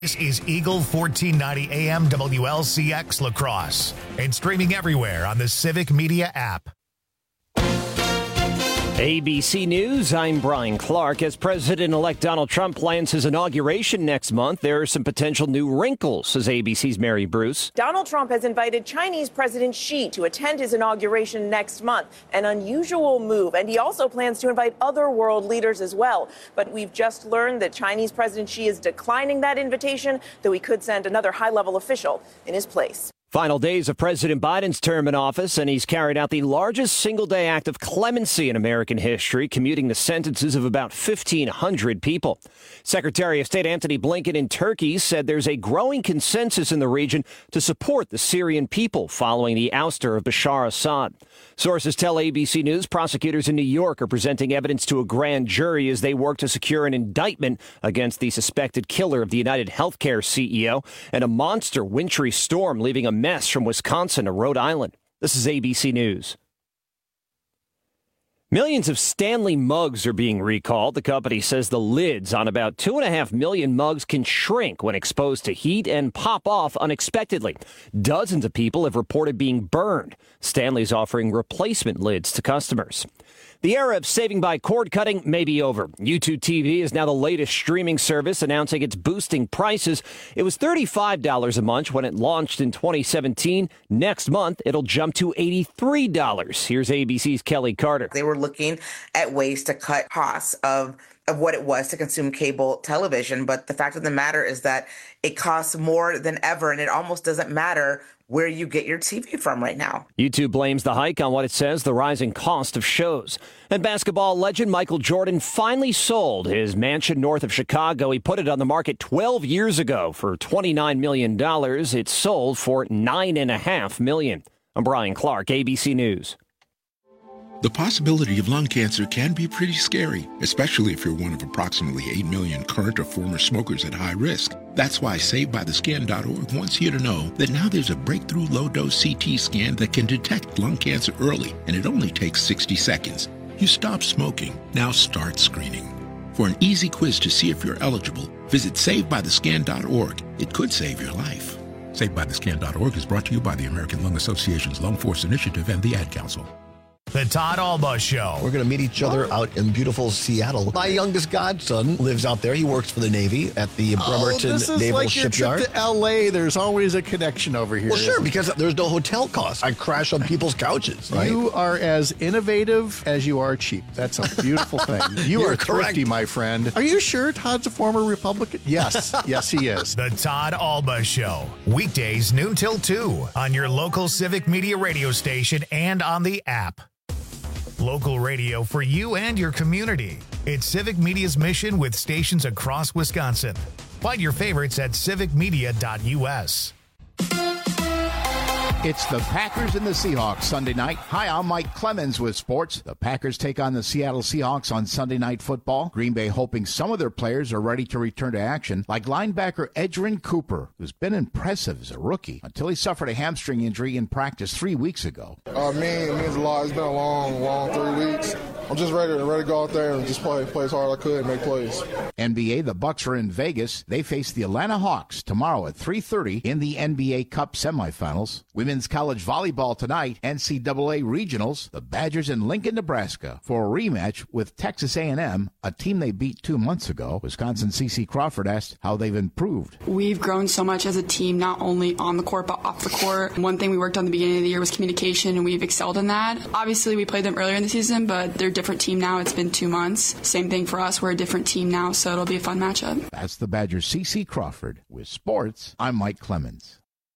This is Eagle 1490 AM WLCX La Crosse and streaming everywhere on the Civic Media app. ABC News, I'm Brian Clark. As President-elect Donald Trump plans his inauguration next month, there are some potential new wrinkles, says ABC's Mary Bruce. Donald Trump has invited Chinese President Xi to attend his inauguration next month, an unusual move. And he also plans to invite other world leaders as well. But we've just learned that Chinese President Xi is declining that invitation, though he could send another high-level official in his place. Final days of President Biden's term in office, and he's carried out the largest single-day act of clemency in American history, commuting the sentences of about 1,500 people. Secretary of State Antony Blinken in Turkey said there's a growing consensus in the region to support the Syrian people following the ouster of Bashar Assad. Sources tell ABC News prosecutors in New York are presenting evidence to a grand jury as they work to secure an indictment against the suspected killer of the United Healthcare CEO, and a monster wintry storm leaving a mess from Wisconsin to Rhode Island. This is ABC News. Millions of Stanley mugs are being recalled. The company says the lids on about 2.5 million mugs can shrink when exposed to heat and pop off unexpectedly. Dozens of people have reported being burned. Stanley's offering replacement lids to customers. The era of saving by cord cutting may be over. YouTube TV is now the latest streaming service, announcing it's boosting prices. It was $35 a month when it launched in 2017. Next month, it'll jump to $83. Here's ABC's Kelly Carter. They were looking at ways to cut costs of what it was to consume cable television. But the fact of the matter is that it costs more than ever, and it almost doesn't matter where you get your TV from right now. YouTube blames the hike on what it says the rising cost of shows. And basketball legend Michael Jordan finally sold his mansion north of Chicago. He put it on the market 12 years ago for $29 million. It sold for $9.5 million. I'm Brian Clark, ABC News. The possibility of lung cancer can be pretty scary, especially if you're one of approximately 8 million current or former smokers at high risk. That's why SaveByTheScan.org wants you to know that now there's a breakthrough low-dose CT scan that can detect lung cancer early, and it only takes 60 seconds. You stop smoking, now start screening. For an easy quiz to see if you're eligible, visit SaveByTheScan.org. It could save your life. SaveByTheScan.org is brought to you by the American Lung Association's Lung Force Initiative and the Ad Council. The Todd Alba Show. We're going to meet each other out in beautiful Seattle. My youngest godson lives out there. He works for the Navy at the Bremerton Naval Shipyard. This is like your trip to L.A. There's always a connection over here. Well, sure, because there's no hotel costs. I crash on people's couches, right? You are as innovative as you are cheap. That's a beautiful thing. You are thrifty, my friend. Are you sure Todd's a former Republican? Yes. Yes, he is. The Todd Alba Show. Weekdays noon till 2 on your local Civic Media radio station and on the app. Local radio for you and your community. It's Civic Media's mission with stations across Wisconsin. Find your favorites at civicmedia.us. It's the Packers and the Seahawks Sunday night. Hi, I'm Mike Clemens with sports. The Packers take on the Seattle Seahawks on Sunday Night Football. Green Bay hoping some of their players are ready to return to action, like linebacker Edgerrin Cooper, who's been impressive as a rookie until he suffered a hamstring injury in practice 3 weeks ago. It means a lot. It's been a long 3 weeks. I'm just ready to go out there and just play as hard as I could and make plays. NBA, the Bucks are in Vegas. They face the Atlanta Hawks tomorrow at 3:30 in the NBA Cup semifinals. Women's college volleyball tonight, NCAA regionals, the Badgers in Lincoln, Nebraska, for a rematch with Texas A&M, a team they beat 2 months ago. Wisconsin CC Crawford asked how they've improved. We've grown so much as a team, not only on the court, but off the court. One thing we worked on at the beginning of the year was communication, and we've excelled in that. Obviously, we played them earlier in the season, but they're a different team now. It's been 2 months. Same thing for us. We're a different team now, so it'll be a fun matchup. That's the Badgers' CC Crawford. With sports, I'm Mike Clemens.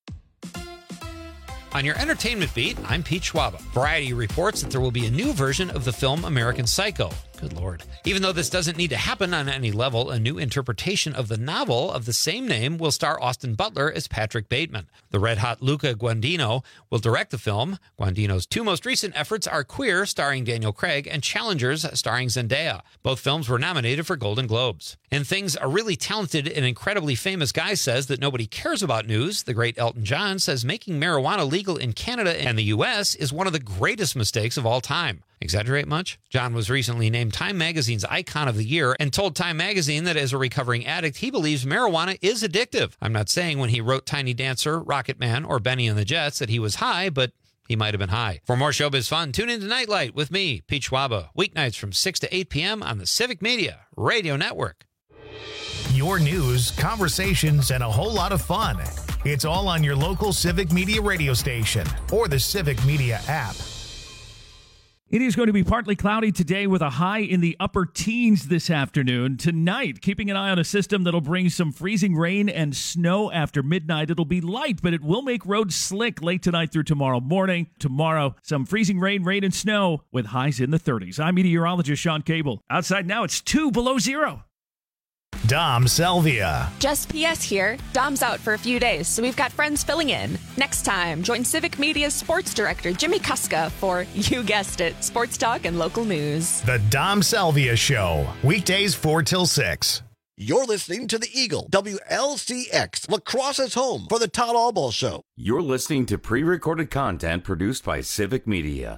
On your entertainment beat, I'm Pete Schwaba. Variety reports that there will be a new version of the film American Psycho. Good Lord. Even though this doesn't need to happen on any level, a new interpretation of the novel of the same name will star Austin Butler as Patrick Bateman. The red-hot Luca Guadagnino will direct the film. Guadagnino's two most recent efforts are Queer, starring Daniel Craig, and Challengers, starring Zendaya. Both films were nominated for Golden Globes. In things a really talented and incredibly famous guy says that nobody cares about news, the great Elton John says making marijuana legal in Canada and the U.S. is one of the greatest mistakes of all time. Exaggerate much? John was recently named Time Magazine's Icon of the Year and told Time Magazine that as a recovering addict, he believes marijuana is addictive. I'm not saying when he wrote Tiny Dancer, Rocket Man, or Benny and the Jets that he was high, but he might have been high. For more showbiz fun, tune in to Nightlight with me, Pete Schwaba, weeknights from 6 to 8 p.m. on the Civic Media Radio Network. Your news, conversations, and a whole lot of fun. It's all on your local Civic Media radio station or the Civic Media app. It is going to be partly cloudy today with a high in the upper teens this afternoon. Tonight, keeping an eye on a system that'll bring some freezing rain and snow after midnight. It'll be light, but it will make roads slick late tonight through tomorrow morning. Tomorrow, some freezing rain and snow with highs in the 30s. I'm meteorologist Sean Cable. Outside now, it's 2 below zero. Dom Salvia. Just PS here. Dom's out for a few days, so we've got friends filling in. Next time, join Civic Media's sports director, Jimmy Kuska, for, you guessed it, sports talk and local news. The Dom Salvia Show. Weekdays 4 till 6. You're listening to the Eagle, WLCX, Lacrosse's home for the Todd Albaugh Show. You're listening to pre-recorded content produced by Civic Media.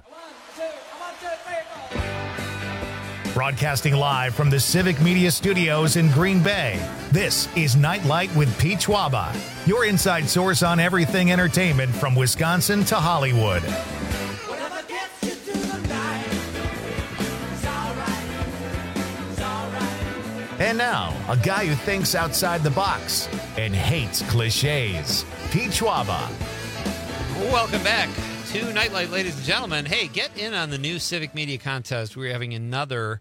Broadcasting live from the Civic Media Studios in Green Bay, this is Nightlight with Pete Schwaba, your inside source on everything entertainment from Wisconsin to Hollywood. And now, a guy who thinks outside the box and hates cliches, Pete Schwaba. Welcome back to Nightlight, ladies and gentlemen. Hey, get in on the new Civic Media contest. We're having another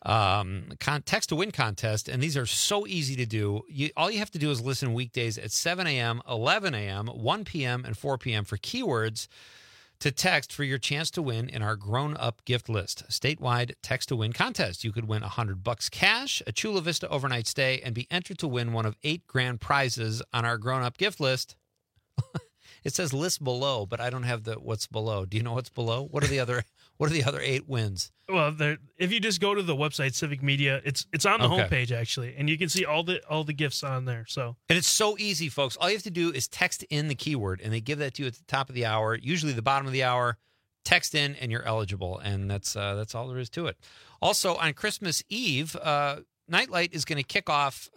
text to win contest, and these are so easy to do. All you have to do is listen weekdays at 7 a.m., 11 a.m., 1 p.m., and 4 p.m. for keywords to text for your chance to win in our grown-up gift list. Statewide text to win contest. You could win $100 cash, a Chula Vista overnight stay, and be entered to win one of 8 grand prizes on our grown-up gift list. It says list below, but I don't have the what's below. Do you know what's below? What are the other 8 wins? Well, if you just go to the website Civic Media, it's on the homepage actually, and you can see all the gifts on there. So and it's so easy, folks. All you have to do is text in the keyword, and they give that to you at the top of the hour, usually the bottom of the hour. Text in, and you're eligible, and that's all there is to it. Also, on Christmas Eve, Nightlight is going to kick off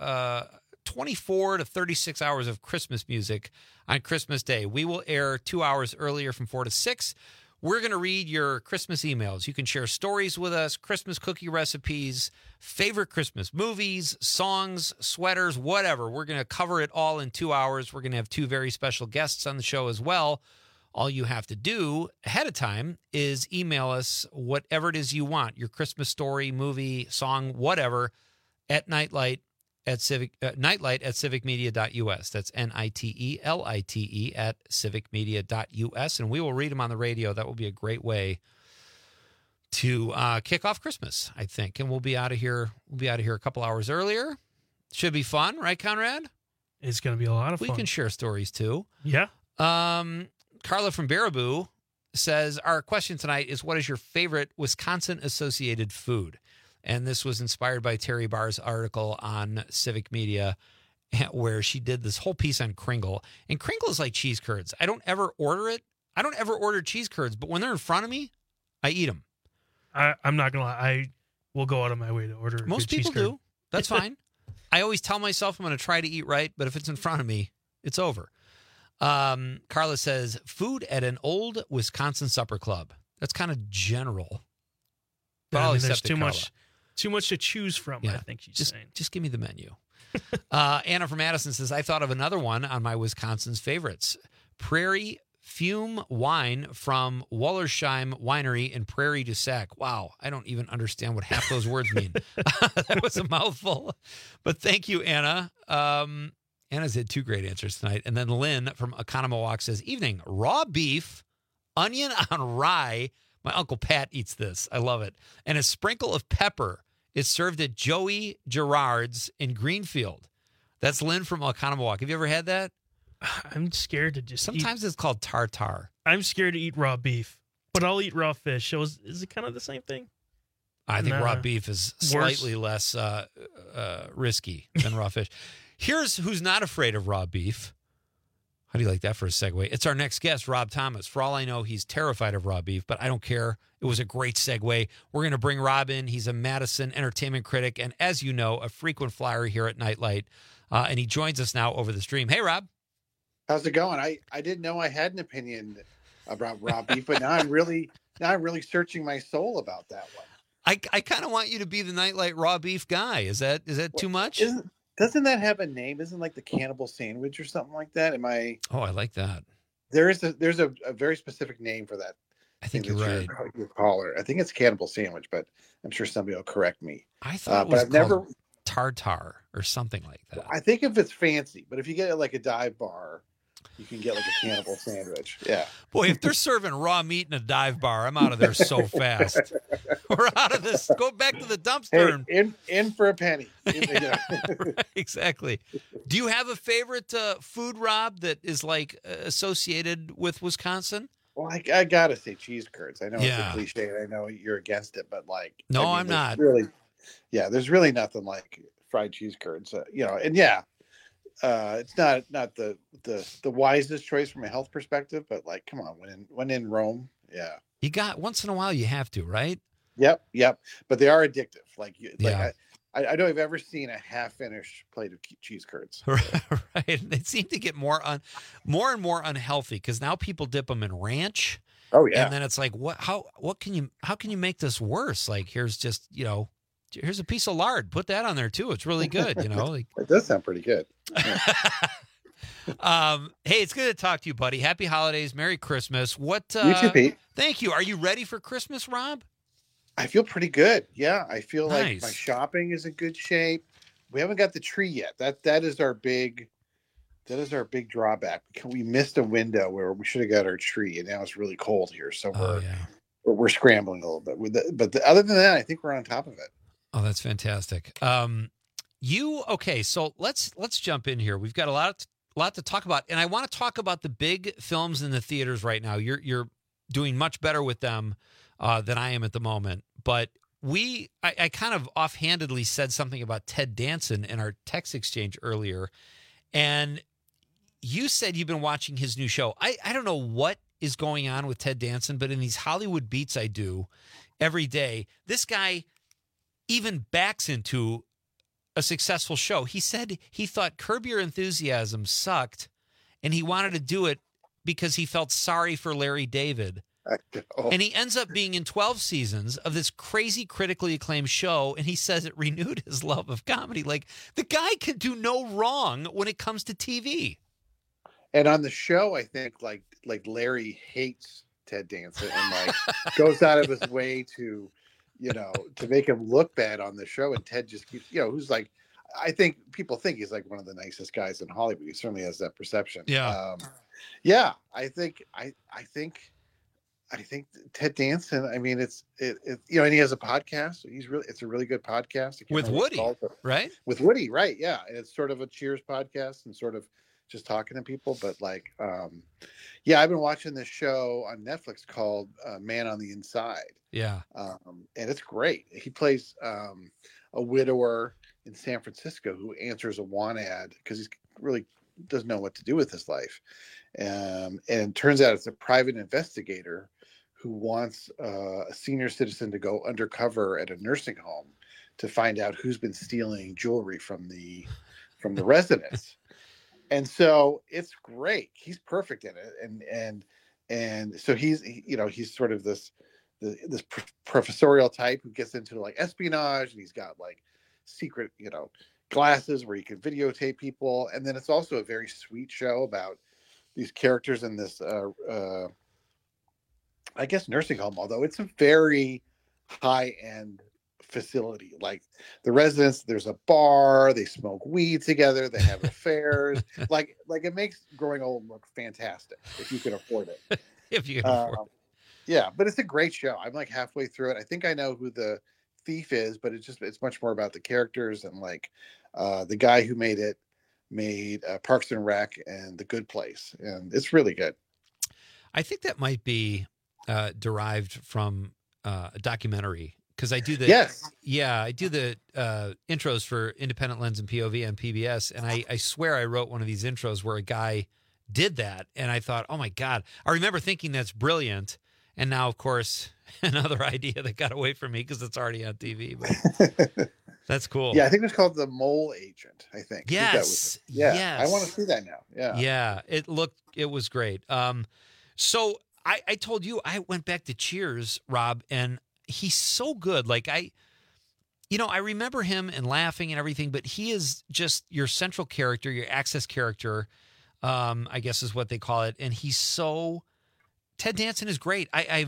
24 to 36 hours of Christmas music on Christmas Day. We will air 2 hours earlier from 4 to 6. We're going to read your Christmas emails. You can share stories with us, Christmas cookie recipes, favorite Christmas movies, songs, sweaters, whatever. We're going to cover it all in 2 hours. We're going to have 2 very special guests on the show as well. All you have to do ahead of time is email us whatever it is you want, your Christmas story, movie, song, whatever, at Nightlight at civicmedia.us. That's NITELITE at civicmedia.us. And we will read them on the radio. That will be a great way to kick off Christmas, I think. And we'll be out of here. A couple hours earlier. Should be fun, right, Conrad? It's going to be a lot of fun. We can share stories too. Yeah. Carla from Baraboo says, our question tonight is, what is your favorite Wisconsin-associated food? And this was inspired by Terry Barr's article on Civic Media, where she did this whole piece on Kringle. And Kringle is like cheese curds. I don't ever order it. I don't ever order cheese curds, but when they're in front of me, I eat them. I'm not going to lie. I will go out of my way to order Most people do. That's fine. I always tell myself I'm going to try to eat right, but if it's in front of me, it's over. Carla says, food at an old Wisconsin supper club. That's kind of general. But yeah, I'll there's accept it, too much to choose from, yeah. I think she's saying. Just give me the menu. Anna from Madison says, I thought of another one on my Wisconsin's favorites. Prairie Fume wine from Wallersheim Winery in Prairie du Sac. Wow, I don't even understand what half those words mean. That was a mouthful. But thank you, Anna. Anna's had 2 great answers tonight. And then Lynn from Economowalk says, evening, raw beef, onion on rye. My Uncle Pat eats this. I love it. And a sprinkle of pepper. It's served at Joey Gerard's in Greenfield. That's Lynn from Economowalk. Have you ever had that? I'm scared to just Sometimes it's called tartare. I'm scared to eat raw beef, but I'll eat raw fish. So is it kind of the same thing? I think raw beef is slightly less risky than raw fish. Here's who's not afraid of raw beef. How do you like that for a segue? It's our next guest, Rob Thomas. For all I know, he's terrified of raw beef, but I don't care. It was a great segue. We're going to bring Rob in. He's a Madison entertainment critic, and as you know, a frequent flyer here at Nightlight. And he joins us now over the stream. Hey, Rob. How's it going? I didn't know I had an opinion about raw beef, but now I'm really searching my soul about that one. I kind of want you to be the Nightlight raw beef guy. Is that too much? Doesn't that have a name? Isn't like the cannibal sandwich or something like that? Am I? Oh, I like that. There's a very specific name for that. I think you're right. Your caller. I think it's cannibal sandwich, but I'm sure somebody will correct me. I thought it was called tartar or something like that. I think if it's fancy, but if you get it like a dive bar, you can get like a cannibal sandwich. Yeah. Boy, if they're serving raw meat in a dive bar, I'm out of there so fast. We're out of this. Go back to the dumpster. Hey, in for a penny. Right, exactly. Do you have a favorite food, Rob, that is like associated with Wisconsin? Well, I gotta say cheese curds. I know it's a cliche, and I know you're against it, but like, no, I'm not. There's really nothing like fried cheese curds. And it's not the wisest choice from a health perspective, but like, come on, when in Rome, you got once in a while you have to, right? Yep. But they are addictive. I don't know if I've ever seen a half-finished plate of cheese curds. Right. They seem to get more and more unhealthy because now people dip them in ranch. Oh yeah. And then it's like, how can you make this worse? Like, here's just, here's a piece of lard. Put that on there too. It's really good. Like, it does sound pretty good. Yeah. Hey, it's good to talk to you, buddy. Happy holidays. Merry Christmas. You too, Pete. Thank you. Are you ready for Christmas, Rob? I feel pretty good. Yeah. I feel Nice. like my shopping is in good shape. We haven't got the tree yet. That is our big drawback. We missed a window where we should have got our tree, and now it's really cold here. So we're scrambling a little bit but other than that, I think we're on top of it. Oh, that's fantastic. So let's jump in here. We've got a lot to talk about, and I want to talk about the big films in the theaters right now. You're doing much better with them than I am at the moment. But I kind of offhandedly said something about Ted Danson in our text exchange earlier, and you said you've been watching his new show. I don't know what is going on with Ted Danson, but in these Hollywood beats I do every day, this guy even backs into a successful show. He said he thought Curb Your Enthusiasm sucked, and he wanted to do it because he felt sorry for Larry David. And he ends up being in 12 seasons of this crazy critically acclaimed show, and he says it renewed his love of comedy. Like, the guy can do no wrong when it comes to TV. And on the show, I think like Larry hates Ted Danson and like goes out of his way to make him look bad on the show. And Ted just keeps, who's like, I think people think he's like one of the nicest guys in Hollywood. He certainly has that perception. Yeah. I think Ted Danson, I mean, and he has a podcast. It's a really good podcast. With Woody, right? With Woody, right. Yeah. And it's sort of a Cheers podcast and sort of just talking to people. But like, I've been watching this show on Netflix called Man on the Inside. Yeah. And it's great. He plays a widower in San Francisco who answers a want ad because he really doesn't know what to do with his life. And it turns out it's a private investigator who wants a senior citizen to go undercover at a nursing home to find out who's been stealing jewelry from the residents. And so it's great. He's perfect in it. And so he's sort of this professorial type who gets into like espionage, and he's got like secret, glasses where he can videotape people. And then it's also a very sweet show about these characters in this, I guess, nursing home, although it's a very high-end facility. Like the residents, there's a bar, they smoke weed together, they have affairs. like it makes growing old look fantastic if you can afford it. If you can afford it. Yeah, but it's a great show. I'm like halfway through it. I think I know who the thief is, but it's much more about the characters and like the guy who made Parks and Rec and The Good Place, and it's really good. I think that might be derived from a documentary because I do the I do the intros for Independent Lens and POV on PBS, and I swear I wrote one of these intros where a guy did that. And I thought, oh, my God. I remember thinking that's brilliant. And now, of course, another idea that got away from me because it's already on TV. But that's cool. Yeah, I think it was called The Mole Agent, I think. Yes. Yes. I want to see that now. Yeah. Yeah. It was great. So I told you, I went back to Cheers, Rob, and he's so good. Like I remember him and laughing and everything, but he is just your central character, your access character, I guess is what they call it. And Ted Danson is great. I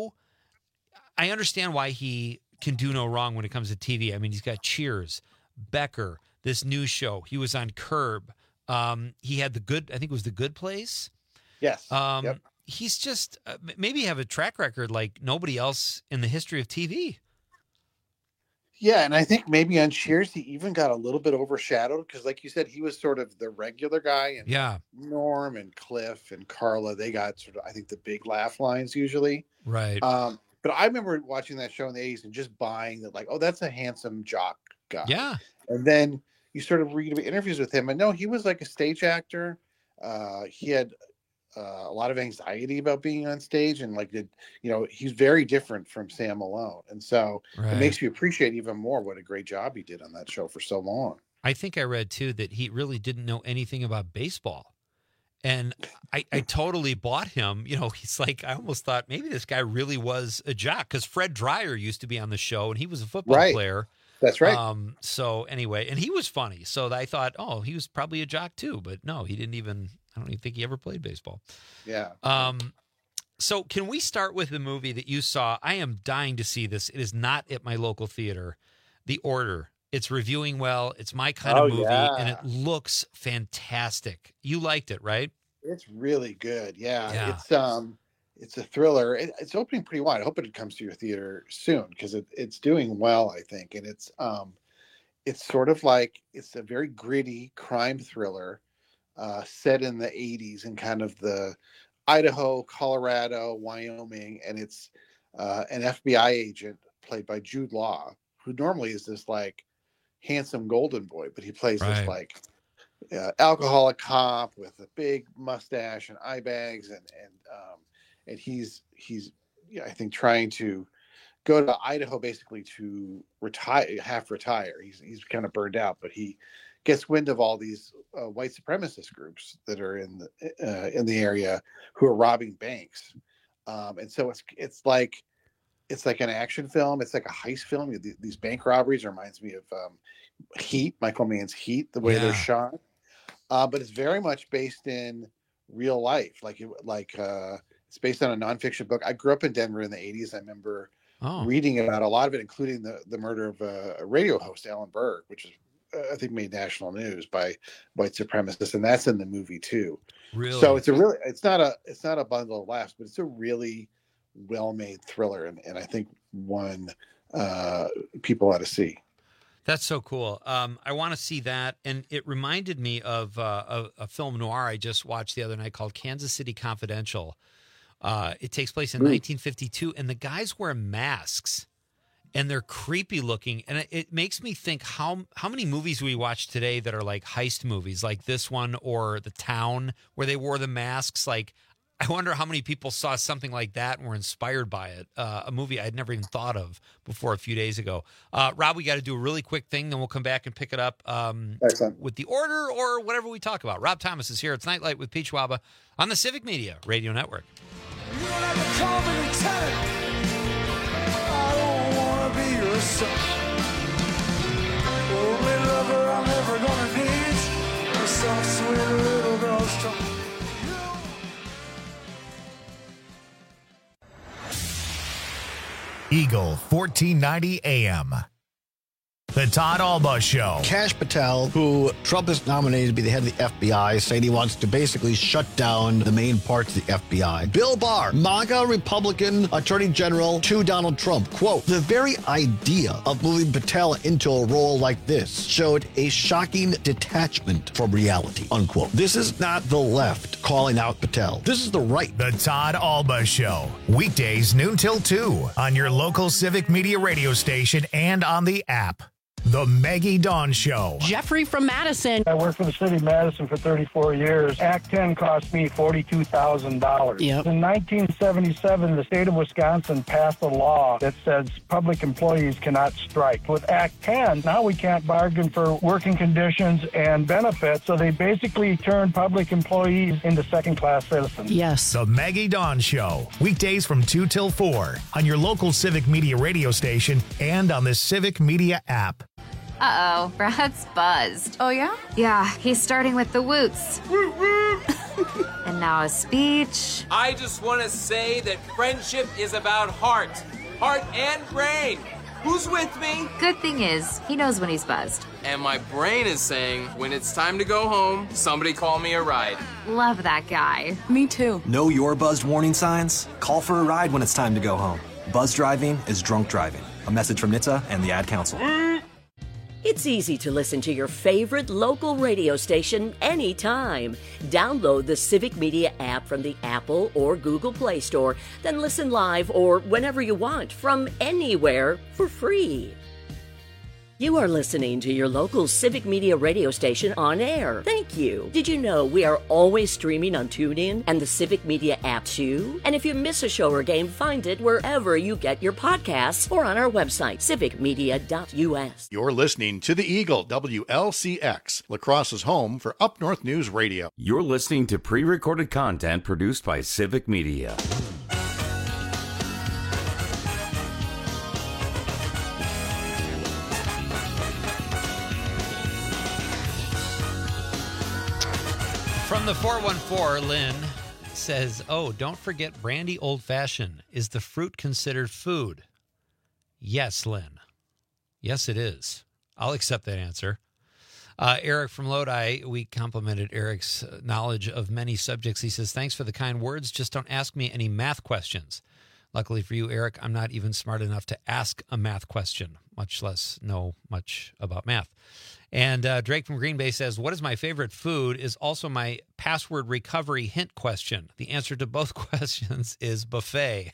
understand why he can do no wrong when it comes to TV. I mean, he's got Cheers, Becker, this new show. He was on Curb. He had I think it was The Good Place. Yes. Yep. He's just maybe have a track record like nobody else in the history of TV. Yeah, and I think maybe on Cheers he even got a little bit overshadowed because, like you said, he was sort of the regular guy, and Norm and Cliff and Carla, they got sort of, I think, the big laugh lines usually. Right. But I remember watching that show in the 80s and just buying that, like, oh, that's a handsome jock guy. Yeah. And then you sort of read interviews with him, and no, he was like a stage actor. He had a lot of anxiety about being on stage, and he's very different from Sam Malone. And so It makes you appreciate even more what a great job he did on that show for so long. I think I read too that he really didn't know anything about baseball. And I totally bought him. He's like, I almost thought maybe this guy really was a jock because Fred Dreyer used to be on the show and he was a football player. That's right. So anyway, and he was funny. So I thought, oh, he was probably a jock too. But no, I don't even think he ever played baseball. Yeah. So can we start with the movie that you saw? I am dying to see this. It is not at my local theater. The Order. It's reviewing well. It's my kind of movie, and it looks fantastic. You liked it, right? It's really good. Yeah. It's a thriller. It's opening pretty wide. I hope it comes to your theater soon because it's doing well, I think. And it's sort of like it's a very gritty crime thriller set in the 80s in kind of the Idaho, Colorado, Wyoming, and it's an FBI agent played by Jude Law, who normally is this like handsome golden boy, but he plays this like alcoholic cop with a big mustache and eye bags, and he's I think trying to go to Idaho basically to retire. He's kind of burned out, but he gets wind of all these white supremacist groups that are in the area who are robbing banks, and so it's like an action film. It's like a heist film. These bank robberies reminds me of Heat, Michael Mann's Heat, the way they're shot. But it's very much based in real life. It's based on a nonfiction book. I grew up in Denver in the 80s. I remember reading about a lot of it, including the murder of a radio host, Alan Berg, which is I think made national news by white supremacists, and that's in the movie too. Really? So it's not a bundle of laughs, but it's a really well-made thriller, and I think one people ought to see. That's so cool. I want to see that, and it reminded me of a film noir I just watched the other night called Kansas City Confidential. It takes place in 1952, and the guys wear masks, and they're creepy looking, and it makes me think how many movies we watch today that are like heist movies, like this one or The Town, where they wore the masks. Like, I wonder how many people saw something like that and were inspired by it. A movie I'd never even thought of before a few days ago. Rob, we got to do a really quick thing, then we'll come back and pick it up with The Order or whatever we talk about. Rob Thomas is here. It's Nightlight with Pete Schwaba on the Civic Media Radio Network. Only lover I'm ever gonna need. A soft, sweet little girl's tongue. Eagle 1490 AM. The Todd Alba Show. Kash Patel, who Trump has nominated to be the head of the FBI, saying he wants to basically shut down the main parts of the FBI. Bill Barr, MAGA Republican Attorney General to Donald Trump. Quote, the very idea of moving Patel into a role like this showed a shocking detachment from reality, unquote. This is not the left calling out Patel. This is the right. The Todd Alba Show. Weekdays noon till 2 on your local Civic Media radio station and on the app. The Maggie Dawn Show. Jeffrey from Madison. I worked for the city of Madison for 34 years. Act 10 cost me $42,000. Yep. In 1977, the state of Wisconsin passed a law that says public employees cannot strike. With Act 10, now we can't bargain for working conditions and benefits, so they basically turn public employees into second-class citizens. Yes. The Maggie Dawn Show. Weekdays from 2 till 4 on your local Civic Media radio station and on the Civic Media app. Uh-oh, Brad's buzzed. Oh, yeah? Yeah, he's starting with the woots. And now a speech. I just want to say that friendship is about heart and brain. Who's with me? Good thing is, he knows when he's buzzed. And my brain is saying, when it's time to go home, somebody call me a ride. Love that guy. Me too. Know your buzzed warning signs? Call for a ride when it's time to go home. Buzz driving is drunk driving. A message from NHTSA and the Ad Council. It's easy to listen to your favorite local radio station anytime. Download the Civic Media app from the Apple or Google Play Store, then listen live or whenever you want from anywhere for free. You are listening to your local Civic Media radio station on air. Thank you. Did you know we are always streaming on TuneIn and the Civic Media app too? And if you miss a show or game, find it wherever you get your podcasts or on our website, civicmedia.us. You're listening to The Eagle, WLCX, La Crosse's home for Up North News Radio. You're listening to pre-recorded content produced by Civic Media. From the 414, Lynn says, oh, don't forget brandy old fashioned. Is the fruit considered food? Yes, Lynn. Yes, it is. I'll accept that answer. Eric from Lodi, we complimented Eric's knowledge of many subjects. He says, thanks for the kind words. Just don't ask me any math questions. Luckily for you, Eric, I'm not even smart enough to ask a math question, much less know much about math. And Drake from Green Bay says, what is my favorite food is also my password recovery hint question. The answer to both questions is buffet.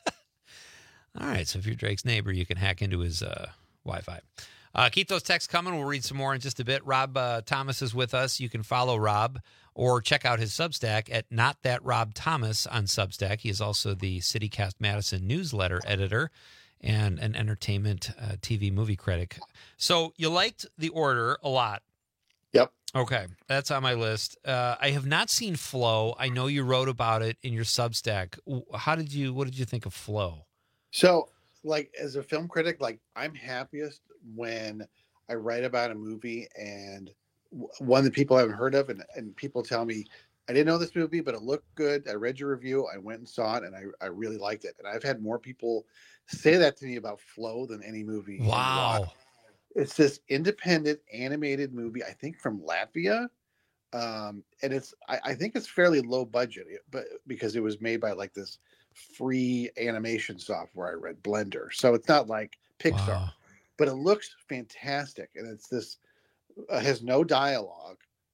All right, so if you're Drake's neighbor, you can hack into his Wi-Fi. Keep those texts coming. We'll read some more in just a bit. Rob Thomas is with us. You can follow Rob or check out his Substack at Not That Rob Thomas on Substack. He is also the CityCast Madison newsletter editor and an entertainment TV movie critic. So you liked The Order a lot. Yep. Okay, that's on my list. I have not seen Flow. I know you wrote about it in your Substack. What did you think of Flow? So, like, as a film critic, like, I'm happiest when I write about a movie and one that people haven't heard of, and people tell me, I didn't know this movie, but it looked good. I read your review. I went and saw it, and I really liked it. And I've had more people say that to me about Flow than any movie. Wow. It's this independent animated movie, I think from Latvia. And I think it's fairly low budget, but because it was made by like this free animation software I read, Blender. So it's not like Pixar, but it looks fantastic. And it's this, has no dialogue.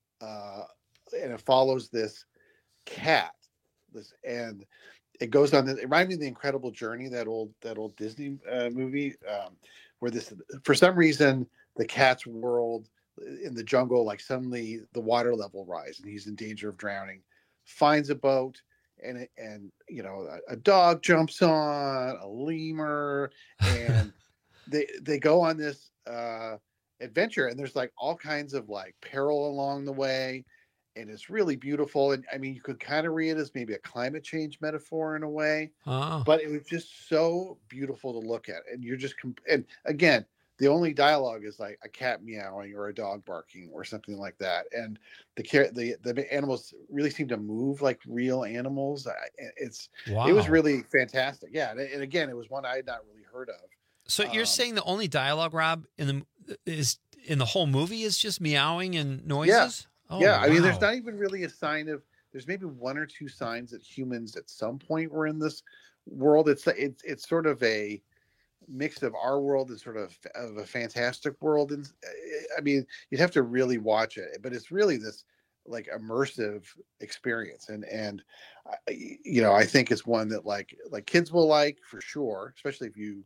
And it follows this cat, and it goes on. It reminded me of The Incredible Journey, that old Disney movie, where for some reason the cat's world in the jungle, like suddenly the water level rise and he's in danger of drowning. Finds a boat, and a dog jumps on a lemur, and they go on this adventure, and there's like all kinds of like peril along the way. And it's really beautiful. And I mean, you could kind of read it as maybe a climate change metaphor in a way, but it was just so beautiful to look at. And you're just, and again, the only dialogue is like a cat meowing or a dog barking or something like that. And the animals really seem to move like real animals. It was really fantastic. Yeah. And again, it was one I had not really heard of. So you're saying the only dialogue, Rob, in the whole movie is just meowing and noises? Yeah. Oh, yeah, I mean, there's wow. not even really a sign of. There's maybe one or two signs that humans at some point were in this world. It's sort of a mix of our world and sort of a fantastic world. And I mean, you'd have to really watch it, but it's really this like immersive experience. And I think it's one that like kids will like for sure, especially if you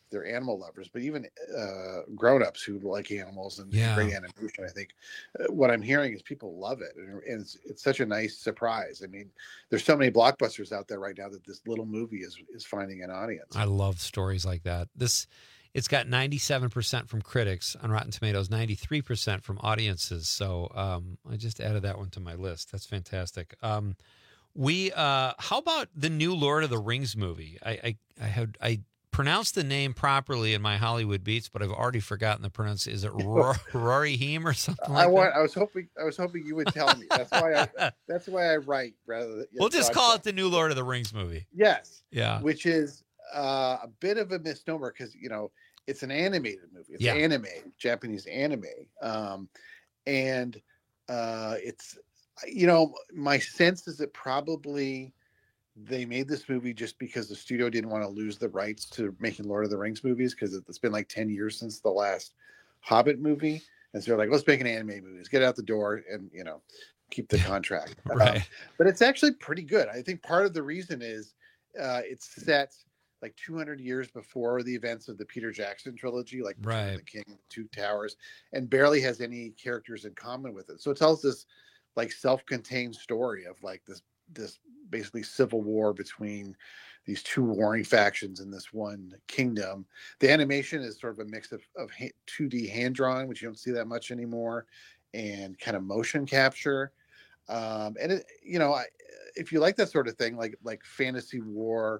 they're animal lovers, but even grown-ups who like animals and great animation. I think what I'm hearing is people love it, and it's such a nice surprise. I mean, there's so many blockbusters out there right now that this little movie is finding an audience. I love stories like that. It's got 97% from critics on Rotten Tomatoes, 93% from audiences. So I just added that one to my list. That's fantastic. How about the new Lord of the Rings movie? I pronounced the name properly in my Hollywood beats, but I've already forgotten the pronunciation. Is it Rory Heem or something like that? I was hoping you would tell me. That's why I write rather than. We'll just call it the new Lord of the Rings movie. Yes. Yeah. Which is a bit of a misnomer because it's an animated movie. It's anime, Japanese anime, and it's my sense is that probably they made this movie just because the studio didn't want to lose the rights to making Lord of the Rings movies because it's been like 10 years since the last Hobbit movie, and so they're like, let's make an anime movie, let's get it out the door, and keep the contract. Right. But it's actually pretty good. I think part of the reason is it's set like 200 years before the events of the Peter Jackson trilogy, like The King, The Two Towers, and barely has any characters in common with it. So it tells this like self-contained story of like this basically civil war between these two warring factions in this one kingdom. The animation is sort of a mix of 2D hand drawing, which you don't see that much anymore, and kind of motion capture. And it, if you like that sort of thing, like fantasy war,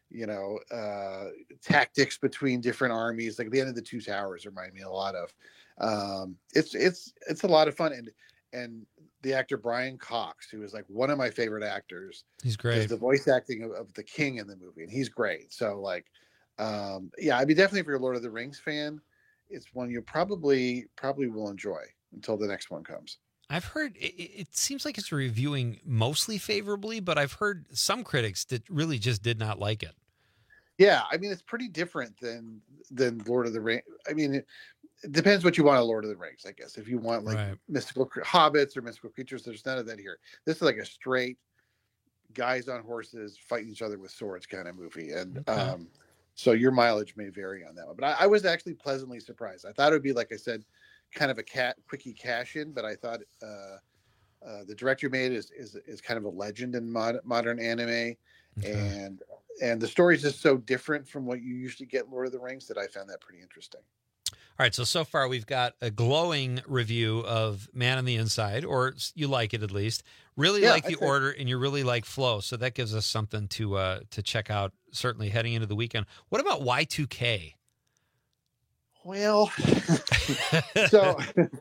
tactics between different armies, like the end of the Two Towers remind me a lot of. It's a lot of fun, and the actor Brian Cox, who is like one of my favorite actors, he's great. Is the voice acting of the king in the movie, and he's great. So like, I mean, definitely if you're a Lord of the Rings fan, it's one you probably will enjoy until the next one comes. I've heard it seems like it's reviewing mostly favorably, but I've heard some critics that really just did not like it. Yeah, I mean, it's pretty different than Lord of the Rings. I mean, it depends what you want a Lord of the Rings, I guess. If you want like mystical hobbits or mystical creatures, there's none of that here. This is like a straight guys on horses fighting each other with swords kind of movie. And so your mileage may vary on that one. But I was actually pleasantly surprised. I thought it would be, like I said, kind of a quickie cash in, but I thought the director made is kind of a legend in modern anime. And the story is just so different from what you usually get in Lord of the Rings that I found that pretty interesting. All right, so far we've got a glowing review of Man on the Inside, or you like it at least. Really like the order, and you really like Flow, so that gives us something to check out, certainly heading into the weekend. What about Y2K? Well, so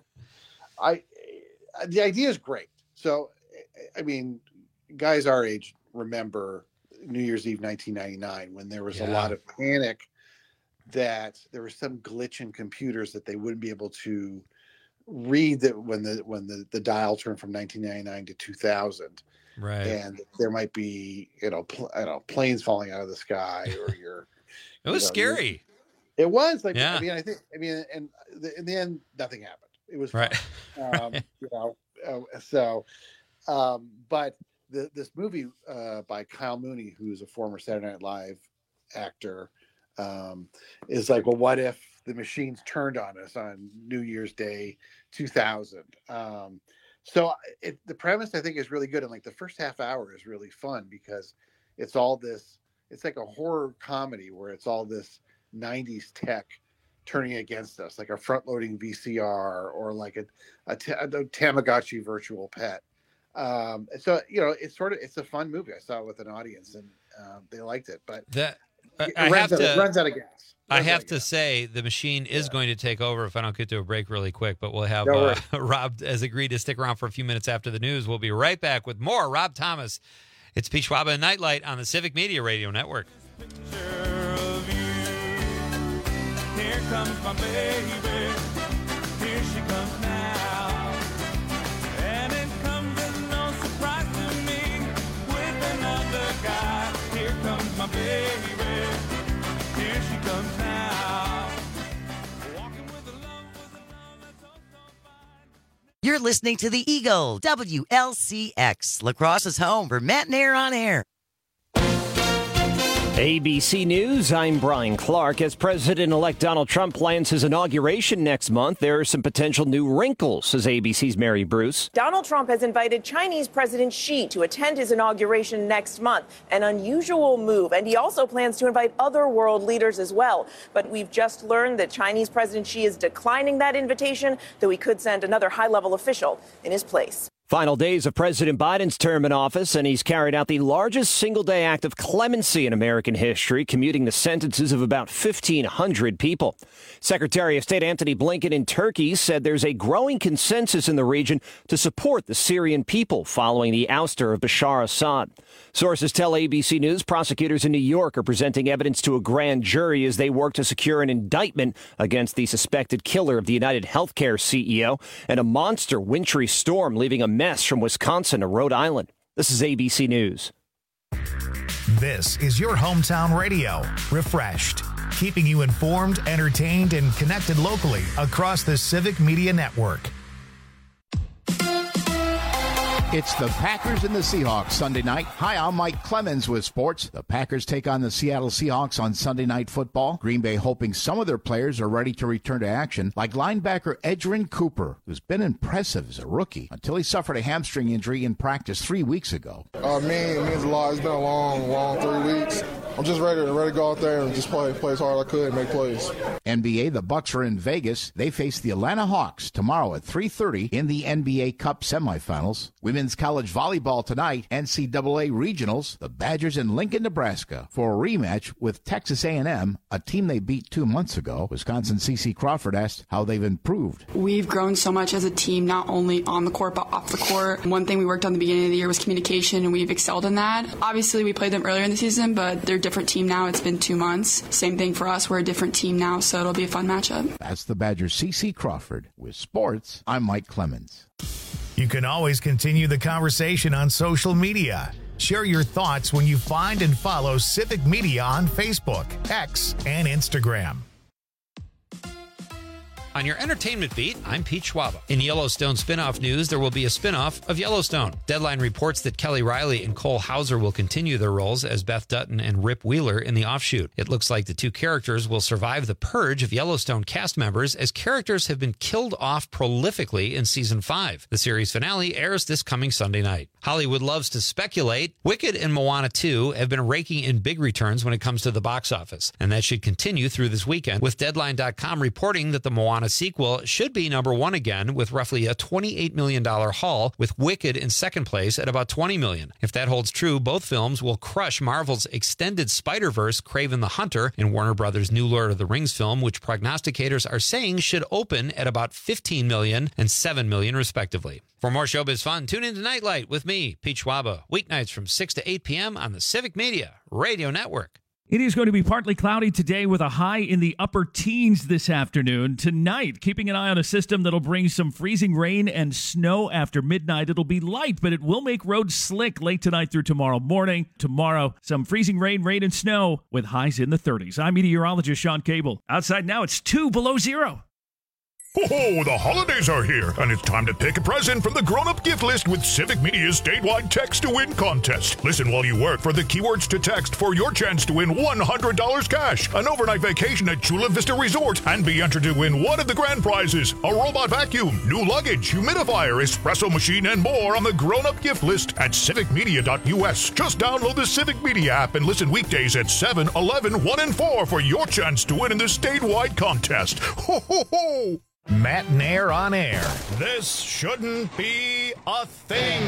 the idea is great. So, I mean, guys our age remember New Year's Eve 1999 when there was a lot of panic that there was some glitch in computers that they wouldn't be able to read that when the dial turned from 1999 to 2000. Right. And there might be, planes falling out of the sky or it was scary. It was like, and in the end, nothing happened. It was right. But this movie by Kyle Mooney, who's a former Saturday Night Live actor, is like, well, what if the machines turned on us on New Year's Day 2000? So the premise, I think, is really good. And like the first half hour is really fun because it's all this, it's like a horror comedy where it's all this 90s tech turning against us, like a front-loading VCR or like a Tamagotchi virtual pet. So it's a fun movie. I saw it with an audience and they liked it, but it runs out of gas. I have to say the machine is going to take over if I don't get to a break really quick, but we'll have Rob has agreed to stick around for a few minutes after the news. We'll be right back with more Rob Thomas. It's Pete Schwab and Nightlight on the Civic Media Radio Network. Here comes my baby, here she comes now, and it comes as no surprise to me, with another guy. Here comes my baby, here she comes now, walking with a love that's so fine. You're listening to the Eagle, WLCX, La Crosse's home for Matt and Air on Air. ABC News, I'm Brian Clark. As President-elect Donald Trump plans his inauguration next month, there are some potential new wrinkles, says ABC's Mary Bruce. Donald Trump has invited Chinese President Xi to attend his inauguration next month, an unusual move. And he also plans to invite other world leaders as well. But we've just learned that Chinese President Xi is declining that invitation, though he could send another high-level official in his place. Final days of President Biden's term in office, and he's carried out the largest single-day act of clemency in American history, commuting the sentences of about 1,500 people. Secretary of State Antony Blinken in Turkey said there's a growing consensus in the region to support the Syrian people following the ouster of Bashar Assad. Sources tell ABC News prosecutors in New York are presenting evidence to a grand jury as they work to secure an indictment against the suspected killer of the United Healthcare CEO, and a monster wintry storm leaving a mess from Wisconsin to Rhode Island. This is ABC News. This is your hometown radio, Refreshed, keeping you informed, entertained, and connected locally across the Civic Media Network. It's the Packers and the Seahawks Sunday night. Hi, I'm Mike Clemens with sports. The Packers take on the Seattle Seahawks on Sunday Night Football. Green Bay hoping some of their players are ready to return to action, like linebacker Edgerrin Cooper, who's been impressive as a rookie until he suffered a hamstring injury in practice 3 weeks ago. It means a lot. It's been a long 3 weeks. I'm just ready to go out there and just play as hard as I could and make plays. NBA, the Bucks are in Vegas. They face the Atlanta Hawks tomorrow at 3:30 in the NBA Cup semifinals. Women's college volleyball tonight, NCAA regionals, the Badgers in Lincoln, Nebraska, for a rematch with Texas A&M, a team they beat 2 months ago. Wisconsin's CeCe Crawford asked how they've improved. We've grown so much as a team, not only on the court, but off the court. One thing we worked on at the beginning of the year was communication, and we've excelled in that. Obviously, we played them earlier in the season, but they're a different team now. It's been 2 months. Same thing for us. We're a different team now, so it'll be a fun matchup. That's the Badgers' CeCe Crawford. With sports, I'm Mike Clemens. You can always continue the conversation on social media. Share your thoughts when you find and follow Civic Media on Facebook, X, and Instagram. On your entertainment beat, I'm Pete Schwaba. In Yellowstone spinoff news, there will be a spinoff of Yellowstone. Deadline reports that Kelly Riley and Cole Hauser will continue their roles as Beth Dutton and Rip Wheeler in the offshoot. It looks like the two characters will survive the purge of Yellowstone cast members, as characters have been killed off prolifically in Season 5. The series finale airs this coming Sunday night. Hollywood loves to speculate. Wicked and Moana 2 have been raking in big returns when it comes to the box office, and that should continue through this weekend, with Deadline.com reporting that the Moana sequel should be number one again, with roughly a $28 million haul, with Wicked in second place at about $20 million. If that holds true, both films will crush Marvel's extended Spider-Verse Kraven the Hunter and Warner Brothers' new Lord of the Rings film, which prognosticators are saying should open at about $15 million and $7 million respectively. For more showbiz fun, tune in to Nightlight with me, Pete Schwaba, weeknights from 6 to 8 p.m. on the Civic Media Radio Network. It is going to be partly cloudy today with a high in the upper teens this afternoon. Tonight, keeping an eye on a system that'll bring some freezing rain and snow after midnight. It'll be light, but it will make roads slick late tonight through tomorrow morning. Tomorrow, some freezing rain, and snow with highs in the 30s. I'm meteorologist Sean Cable. Outside now, it's 2 below zero. Oh, the holidays are here, and it's time to pick a present from the grown-up gift list with Civic Media's statewide Text to Win contest. Listen while you work for the keywords to text for your chance to win $100 cash, an overnight vacation at Chula Vista Resort, and be entered to win one of the grand prizes, a robot vacuum, new luggage, humidifier, espresso machine, and more on the grown-up gift list at civicmedia.us. Just download the Civic Media app and listen weekdays at 7, 11, 1, and 4 for your chance to win in the statewide contest. Ho, ho, ho! Matt Nair on air. This shouldn't be a thing.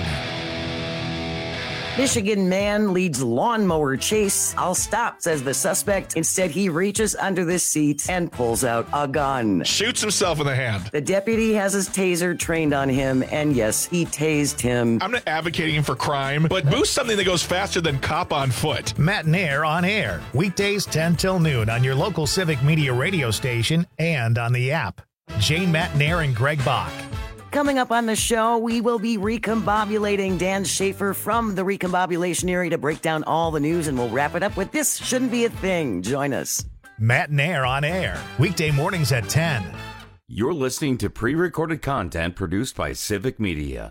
Michigan man leads lawnmower chase. I'll stop, says the suspect. Instead, he reaches under the seat and pulls out a gun. Shoots himself in the hand. The deputy has his taser trained on him, and yes, he tased him. I'm not advocating for crime, but boost something that goes faster than cop on foot. Matt Nair on air. Weekdays 10 till noon on your local Civic Media radio station and on the app. Jane, Matt Nair, and Greg Bach. Coming up on the show, we will be recombobulating Dan Schaefer from the recombobulation area to break down all the news, and we'll wrap it up with This Shouldn't Be a Thing. Join us. Matt Nair on air. Weekday mornings at 10. You're listening to pre-recorded content produced by Civic Media.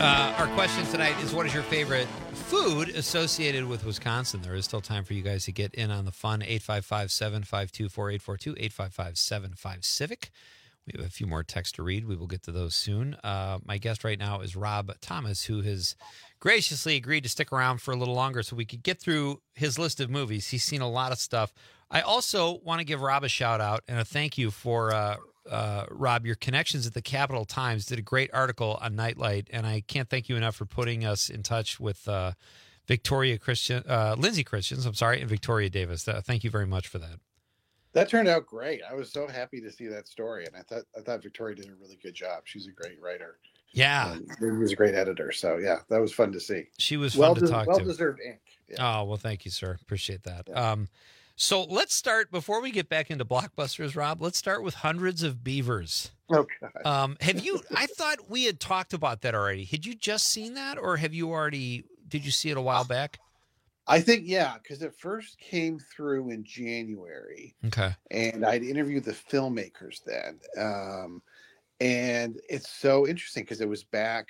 Our question tonight is, what is your favorite food associated with Wisconsin? There is still time for you guys to get in on the fun. 855-752-4842, 855-75-CIVIC. We have a few more texts to read. We will get to those soon. My guest right now is Rob Thomas, who has graciously agreed to stick around for a little longer so we could get through his list of movies. He's seen a lot of stuff. I also want to give Rob a shout out and a thank you for Rob, your connections at the Capital Times did a great article on Nightlight, and I can't thank you enough for putting us in touch with Lindsay Christians, and Victoria Davis. Thank you very much for that. That turned out great. I was so happy to see that story, and I thought Victoria did a really good job. She's a great writer. Yeah, he was a great editor. So yeah, that was fun to see. She was fun to talk to. Well-deserved ink. Yeah. Oh well, thank you, sir. Appreciate that. Yeah. So let's start, before we get back into blockbusters, Rob, let's start with Hundreds of Beavers. Oh, God. I thought we had talked about that already. Had you just seen that, or did you see it a while back? I think, yeah, because it first came through in January. Okay. And I'd interviewed the filmmakers then. And it's so interesting because it was back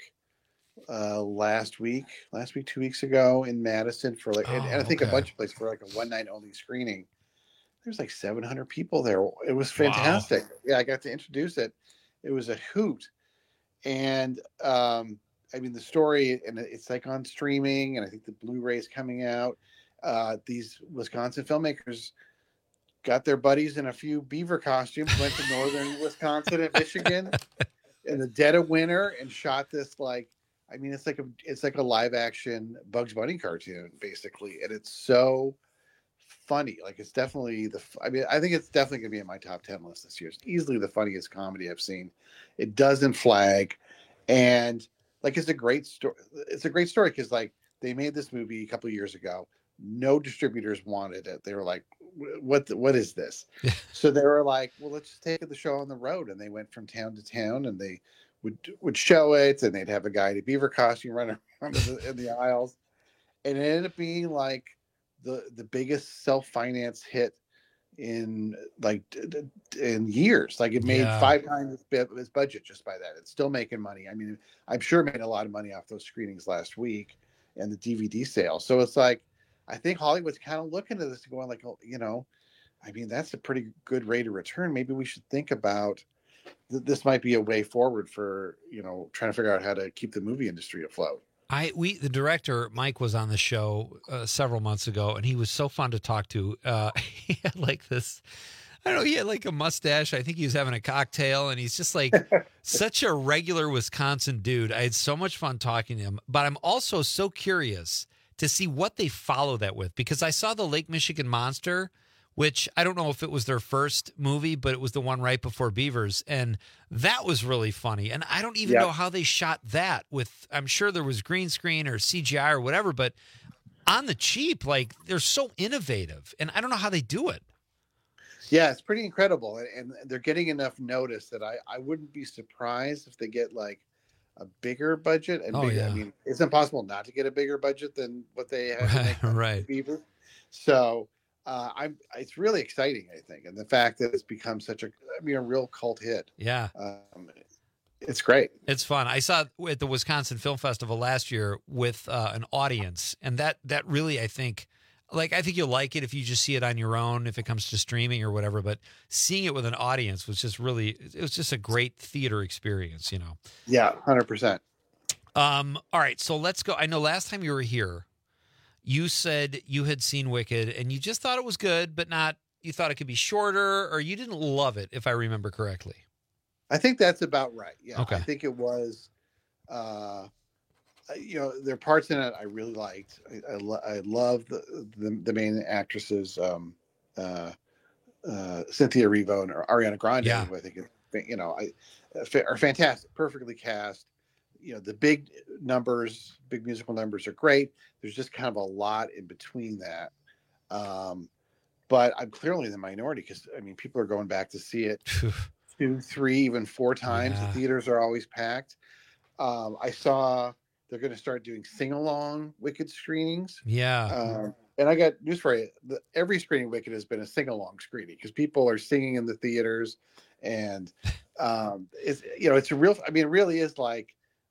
last week, 2 weeks ago in Madison for and I think a bunch of places for like a one night only screening. There's like 700 people there. It was fantastic. Wow. Yeah, I got to introduce it. It was a hoot. And I mean, the story, and it's like on streaming, and I think the Blu-ray's coming out. These Wisconsin filmmakers got their buddies in a few beaver costumes, went to northern Wisconsin and Michigan in the dead of winter and shot this it's like a live action Bugs Bunny cartoon basically, and it's so funny. Like it's definitely I think it's definitely gonna be in my top 10 list this year. It's easily the funniest comedy I've seen. It doesn't flag, and like it's a great story. It's a great story because like they made this movie a couple of years ago. No distributors wanted it. They were like, what is this? So they were like, well, let's just take the show on the road. And they went from town to town, and they would show it, and they'd have a guy in a beaver costume running around in the aisles. And it ended up being like the biggest self-finance hit in years. Like it made 5 times its budget just by that. It's still making money. I mean, I'm sure it made a lot of money off those screenings last week and the DVD sale. So it's like, I think Hollywood's kind of looking at this and going like, I mean, that's a pretty good rate of return. Maybe we should think about this might be a way forward for, trying to figure out how to keep the movie industry afloat. The director, Mike, was on the show several months ago, and he was so fun to talk to. He had like this, I don't know, he had like a mustache. I think he was having a cocktail, and he's just like such a regular Wisconsin dude. I had so much fun talking to him, but I'm also so curious to see what they follow that with, because I saw the Lake Michigan Monster, which I don't know if it was their first movie, but it was the one right before Beavers. And that was really funny. And I don't even know how they shot that with, I'm sure there was green screen or CGI or whatever, but on the cheap, like they're so innovative, and I don't know how they do it. Yeah, it's pretty incredible. And they're getting enough notice that I wouldn't be surprised if they get like a bigger budget. And I mean, it's impossible not to get a bigger budget than what they have. Right. Beaver. So, it's really exciting, I think, and the fact that it's become such a real cult hit. Yeah, it's great. It's fun. I saw it at the Wisconsin Film Festival last year with an audience, and that really, I think you'll like it if you just see it on your own, if it comes to streaming or whatever. But seeing it with an audience was just a great theater experience. Yeah, 100%. All right, so let's go. I know last time you were here, you said you had seen Wicked and you just thought it was good, but you thought it could be shorter, or you didn't love it, if I remember correctly. I think that's about right. Yeah. Okay. I think it was, there are parts in it I really liked. I love the main actresses, Cynthia Erivo and Ariana Grande, who I think are fantastic, perfectly cast. The big musical numbers are great. There's just kind of a lot in between that. But I'm clearly in the minority because, people are going back to see it 2, 3, even 4 times. Yeah. The theaters are always packed. I saw they're going to start doing sing-along Wicked screenings. Yeah. And I got news for you. Every screening Wicked has been a sing-along screening because people are singing in the theaters. And it's a real, it really is like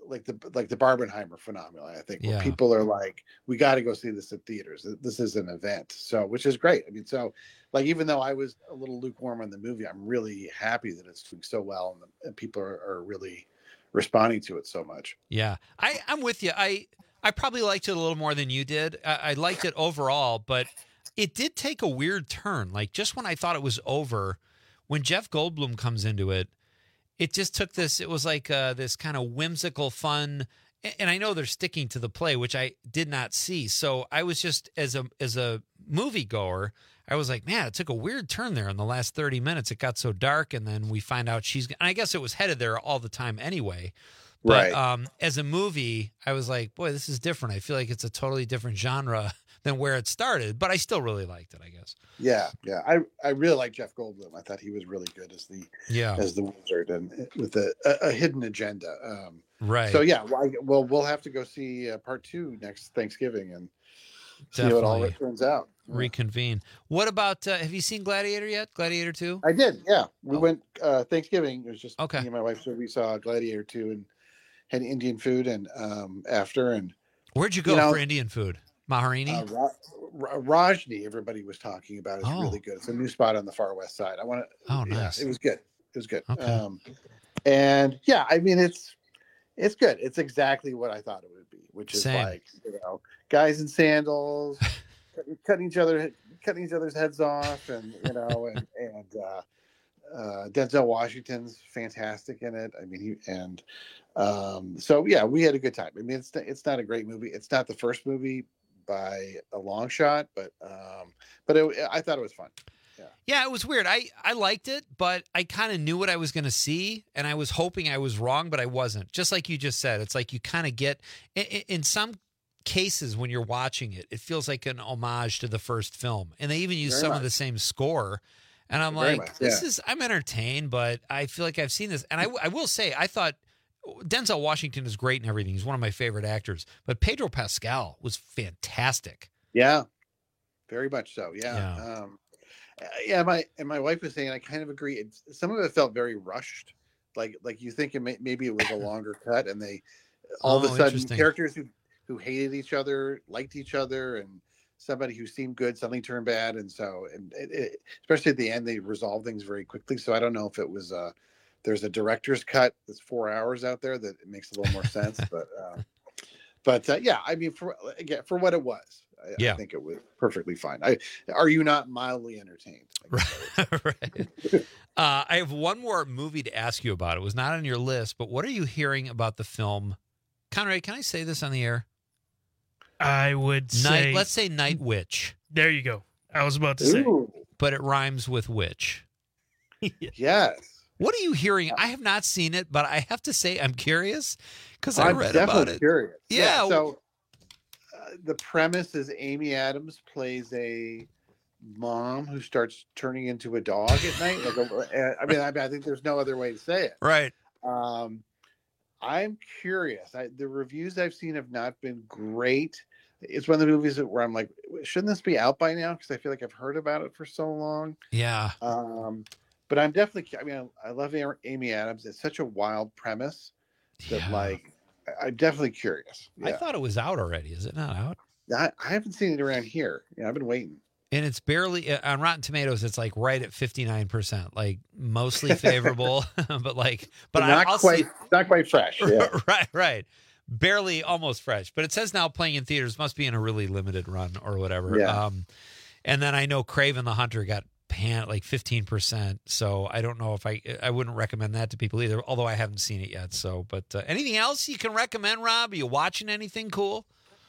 like the Barbenheimer phenomenon. I think where Yeah. people are like, we got to go see this at theaters. This is an event, so which is great. I mean, so like even though I was a little lukewarm on the movie, I'm really happy that it's doing so well and people are really responding to it so much. Yeah, I'm with you. I probably liked it a little more than you did. I liked it overall, but it did take a weird turn. Like just when I thought it was over, when Jeff Goldblum comes into it, it just took this. It was like this kind of whimsical fun, and I know they're sticking to the play, which I did not see. So I was just as a moviegoer, I was like, man, it took a weird turn there in the last 30 minutes. It got so dark, and then we find out I guess it was headed there all the time anyway. But Right. As a movie, I was like, boy, this is different. I feel like it's a totally different genre than where it started, but I still really liked it, I guess. Yeah. I really like Jeff Goldblum. I thought he was really good as the wizard and with a hidden agenda. Right. So yeah, we'll have to go see part 2 next Thanksgiving and see what all it turns out. Reconvene. What about, have you seen Gladiator yet? Gladiator 2? I did. Yeah. We went Thanksgiving. It was just Okay. me and my wife. So we saw Gladiator 2 and had Indian food and after. And Where'd you go for Indian food? Maharini? Rajni, everybody was talking about, is really good. It's a new spot on the far west side. I want to. Oh, nice. It was good. It was good. Okay. And yeah, I mean, it's good. It's exactly what I thought it would be, which is Same. like, guys in sandals, cutting each other's heads off, and Denzel Washington's fantastic in it. I mean, so yeah, we had a good time. I mean, it's not a great movie. It's not the first movie by a long shot, but I thought it was fun. Yeah, it was weird. I liked it, but I kind of knew what I was going to see, and I was hoping I was wrong, but I wasn't. Just like you just said, it's like you kind of get, in some cases when you're watching it, it feels like an homage to the first film, and they even use Very some much. of the same score. And I'm Very like, much, I'm entertained, but I feel like I've seen this. And I will say, I thought Denzel Washington is great and everything. He's one of my favorite actors, but Pedro Pascal was fantastic. Yeah, very much so. Yeah. My wife was saying, I kind of agree. Some of it felt very rushed. Like you think maybe it was a longer cut, and they all of a sudden interesting. characters who hated each other liked each other, and somebody who seemed good suddenly turned bad, and so especially at the end they resolved things very quickly. So I don't know if it was there's a director's cut that's 4 hours out there that it makes a little more sense, but yeah, I mean for what it was. I think it was perfectly fine. Are you not mildly entertained? Right. I have one more movie to ask you about. It was not on your list, but what are you hearing about the film? Conrad, can I say this on the air? I would say... Let's say Night Witch. There you go. I was about to say. But it rhymes with witch. Yes. What are you hearing? I have not seen it, but I have to say I'm curious because I read definitely about it. Curious. Yeah. So the premise is Amy Adams plays a mom who starts turning into a dog at night. I think there's no other way to say it. Right. I'm curious. The reviews I've seen have not been great. It's one of the movies where I'm like, shouldn't this be out by now? Because I feel like I've heard about it for so long. Yeah. But I'm definitely, I love Amy Adams. It's such a wild premise that I'm definitely curious. Yeah. I thought it was out already. Is it not out? I haven't seen it around here. Yeah, I've been waiting. And it's barely on Rotten Tomatoes. It's like right at 59%, like mostly favorable, but not quite fresh. Yeah. right. Barely, almost fresh. But it says now playing in theaters. Must be in a really limited run or whatever. Yeah. And then I know Kraven the Hunter got like 15%. So I don't know if I wouldn't recommend that to people either. Although I haven't seen it yet. So, but anything else you can recommend, Rob? Are you watching anything cool?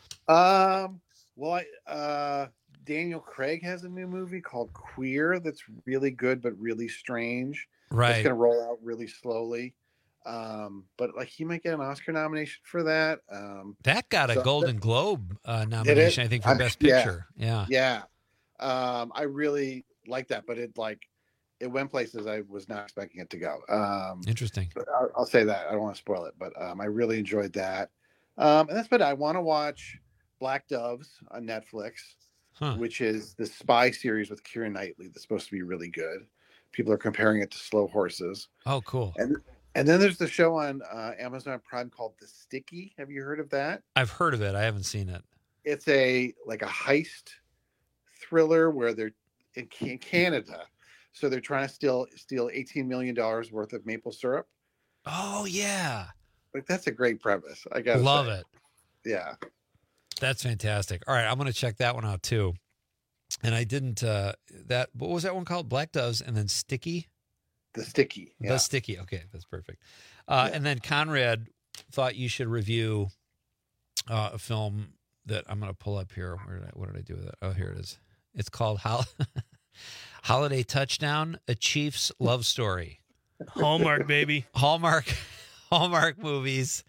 Daniel Craig has a new movie called Queer that's really good but really strange. Right. It's going to roll out really slowly. But he might get an Oscar nomination for that. That got a Golden Globe nomination, I think, for Best Picture. Yeah. I really like that, but it went places I was not expecting it to go. Interesting. But I'll say that. I don't want to spoil it, but I really enjoyed that. And that's about it. I want to watch Black Doves on Netflix, which is the spy series with Keira Knightley that's supposed to be really good. People are comparing it to Slow Horses. Oh, cool. And then there's the show on Amazon Prime called The Sticky. Have you heard of that? I've heard of it. I haven't seen it. It's a heist thriller where they're in Canada. So they're trying to steal $18 million worth of maple syrup. Oh, yeah. Like, that's a great premise. I got love it. Yeah. That's fantastic. All right, I'm going to check that one out too. And I didn't what was that one called? Black Doves and then Sticky? The Sticky. Yeah. The Sticky. Okay, that's perfect. And then Conrad thought you should review a film that I'm going to pull up here. What did I do with it? Oh, here it is. It's called Holiday Touchdown, A Chief's Love Story. Hallmark, baby. Hallmark movies.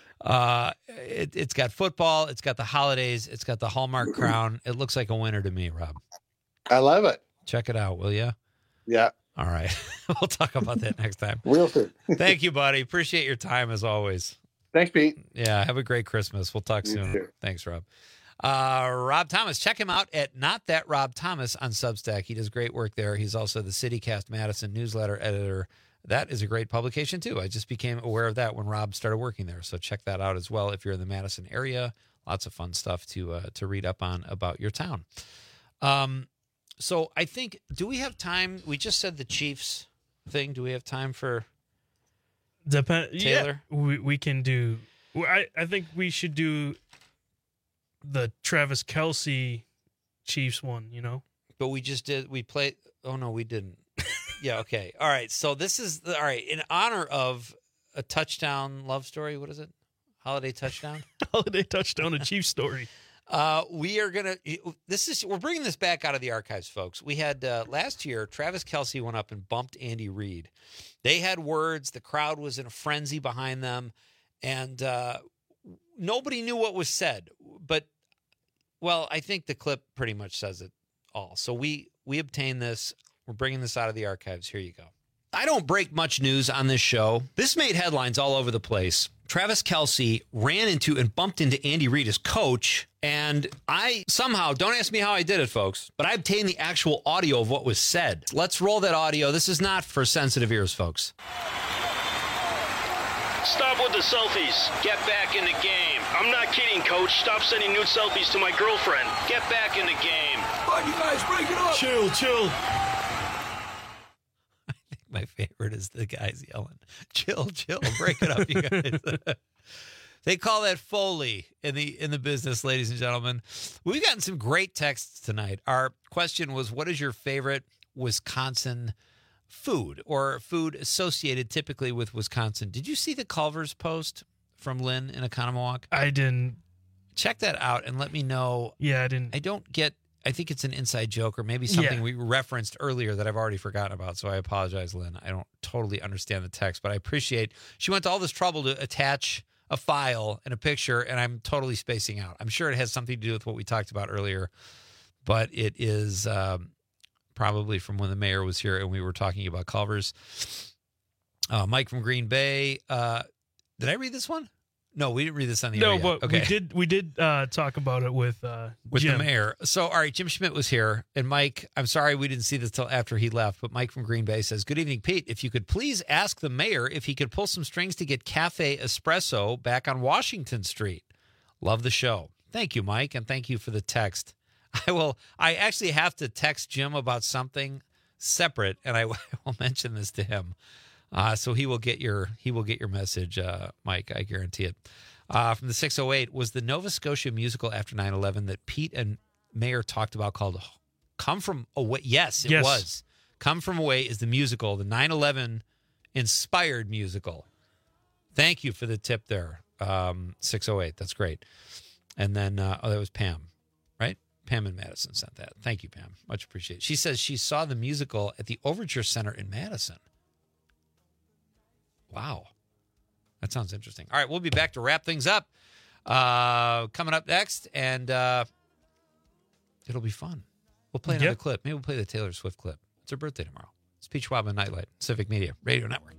It's got football. It's got the holidays. It's got the Hallmark crown. It looks like a winner to me, Rob. I love it. Check it out, will you? Yeah. All right. We'll talk about that next time. Real soon. Thank you, buddy. Appreciate your time as always. Thanks, Pete. Yeah. Have a great Christmas. We'll talk soon. Too. Thanks, Rob. Rob Thomas. Check him out at Not That Rob Thomas on Substack. He does great work there. He's also the CityCast Madison newsletter editor. That is a great publication, too. I just became aware of that when Rob started working there. So check that out as well if you're in the Madison area. Lots of fun stuff to read up on about your town. So I think, do we have time? We just said the Chiefs thing. Do we have time for Taylor? Yeah, we can do. I think we should do the Travis Kelce Chiefs one, you know? But we just did. We played. Oh, no, we didn't. Yeah, okay. All right. So this is, all right, in honor of a touchdown love story. What is it? Holiday Touchdown? Holiday Touchdown, a Chiefs story. We are going to, we're bringing this back out of the archives, folks. We had, last year, Travis Kelce went up and bumped Andy Reid. They had words. The crowd was in a frenzy behind them. And nobody knew what was said. But, well, I think the clip pretty much says it all. So we obtained this. We're bringing this out of the archives. Here you go. I don't break much news on this show. This made headlines all over the place. Travis Kelce ran into and bumped into Andy Reid, his coach, and I somehow, don't ask me how I did it, folks, but I obtained the actual audio of what was said. Let's roll that audio. This is not for sensitive ears, folks. Stop with the selfies. Get back in the game. I'm not kidding, coach. Stop sending nude selfies to my girlfriend. Get back in the game. Why'd you guys break it up? Chill. My favorite is the guys yelling, chill, break it up, you guys. They call that Foley in the business, ladies and gentlemen. We've gotten some great texts tonight. Our question was, what is your favorite Wisconsin food or food associated typically with Wisconsin? Did you see the Culver's post from Lynn in Oconomowoc? I didn't. Check that out and let me know. Yeah, I didn't. I think it's an inside joke or maybe something we referenced earlier that I've already forgotten about. So I apologize, Lynn. I don't totally understand the text, but I appreciate she went to all this trouble to attach a file and a picture, and I'm totally spacing out. I'm sure it has something to do with what we talked about earlier, but it is probably from when the mayor was here and we were talking about Culver's. Mike from Green Bay. Did I read this one? No, we didn't read this on the air yet. But okay. we did talk about it with Jim. The mayor. So, all right, Jim Schmidt was here. And Mike, I'm sorry we didn't see this till after he left, but Mike from Green Bay says, good evening, Pete. If you could please ask the mayor if he could pull some strings to get Cafe Espresso back on Washington Street. Love the show. Thank you, Mike, and thank you for the text. I actually have to text Jim about something separate, and I will mention this to him. So he will get your message, Mike. I guarantee it. From the 608, was the Nova Scotia musical after 9/11 that Pete and Mayor talked about called Come From Away? Yes, it was. Come From Away is the musical, the 9/11 inspired musical. Thank you for the tip there, 608. That's great. And then, that was Pam, right? Pam in Madison sent that. Thank you, Pam. Much appreciated. She says she saw the musical at the Overture Center in Madison. Wow. That sounds interesting. All right, we'll be back to wrap things up. Coming up next, and it'll be fun. We'll play another clip. Maybe we'll play the Taylor Swift clip. It's her birthday tomorrow. It's Pete Schwab and Nightlight, Civic Media Radio Network.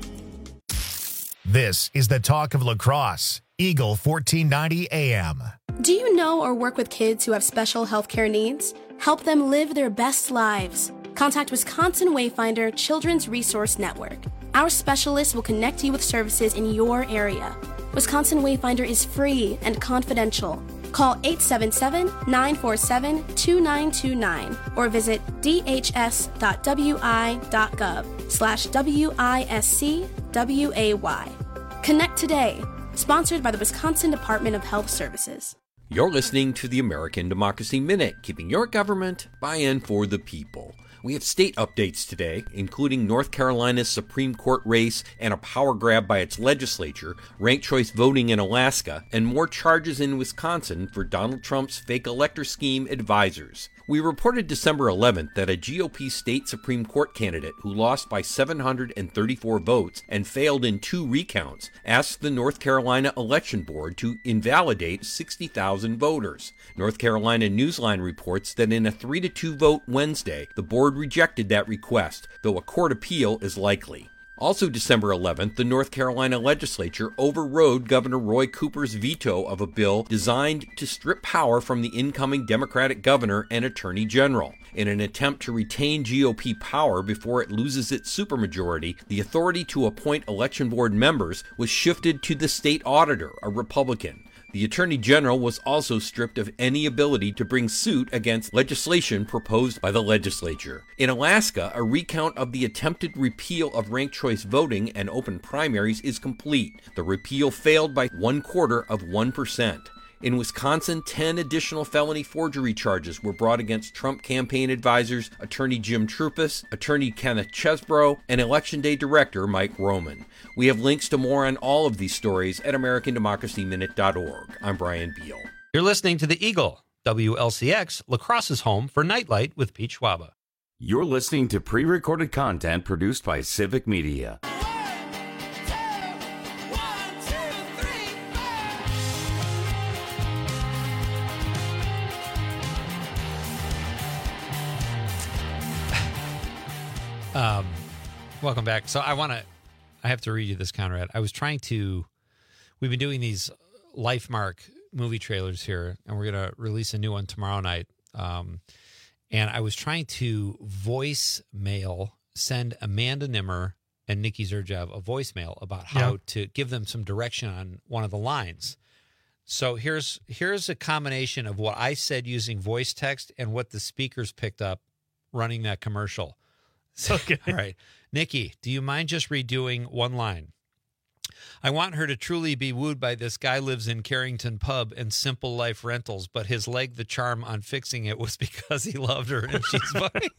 This is the talk of La Crosse, Eagle 1490 AM. Do you know or work with kids who have special healthcare needs? Help them live their best lives. Contact Wisconsin Wayfinder Children's Resource Network. Our specialists will connect you with services in your area. Wisconsin Wayfinder is free and confidential. Call 877-947-2929 or visit dhs.wi.gov/WISCWAY. Connect today. Sponsored by the Wisconsin Department of Health Services. You're listening to the American Democracy Minute, keeping your government by and for the people. We have state updates today, including North Carolina's Supreme Court race and a power grab by its legislature, ranked choice voting in Alaska, and more charges in Wisconsin for Donald Trump's fake elector scheme advisors. We reported December 11th that a GOP state Supreme Court candidate who lost by 734 votes and failed in 2 recounts asked the North Carolina Election Board to invalidate 60,000 voters. North Carolina Newsline reports that in a 3-2 vote Wednesday, the board rejected that request, though a court appeal is likely. Also December 11th, the North Carolina legislature overrode Governor Roy Cooper's veto of a bill designed to strip power from the incoming Democratic governor and attorney general. In an attempt to retain GOP power before it loses its supermajority, the authority to appoint election board members was shifted to the state auditor, a Republican. The Attorney General was also stripped of any ability to bring suit against legislation proposed by the legislature. In Alaska, a recount of the attempted repeal of ranked choice voting and open primaries is complete. The repeal failed by 0.25%. In Wisconsin, 10 additional felony forgery charges were brought against Trump campaign advisors, Attorney Jim Trupus, Attorney Kenneth Chesbrough, and Election Day Director Mike Roman. We have links to more on all of these stories at AmericanDemocracyMinute.org. I'm Brian Beal. You're listening to The Eagle, WLCX, La Crosse's home for Nightlight with Pete Schwaba. You're listening to pre-recorded content produced by Civic Media. Welcome back. So I have to read you this, Conrad. We've been doing these LifeMark movie trailers here, and we're going to release a new one tomorrow night. And I was trying to send Amanda Nimmer and Nikki Zerjev a voicemail about how to give them some direction on one of the lines. So here's a combination of what I said using voice text and what the speakers picked up running that commercial. Okay. All right. Nikki, do you mind just redoing one line? I want her to truly be wooed by this guy lives in Carrington Pub and Simple Life Rentals, but his leg the charm on fixing it was because he loved her and she's funny.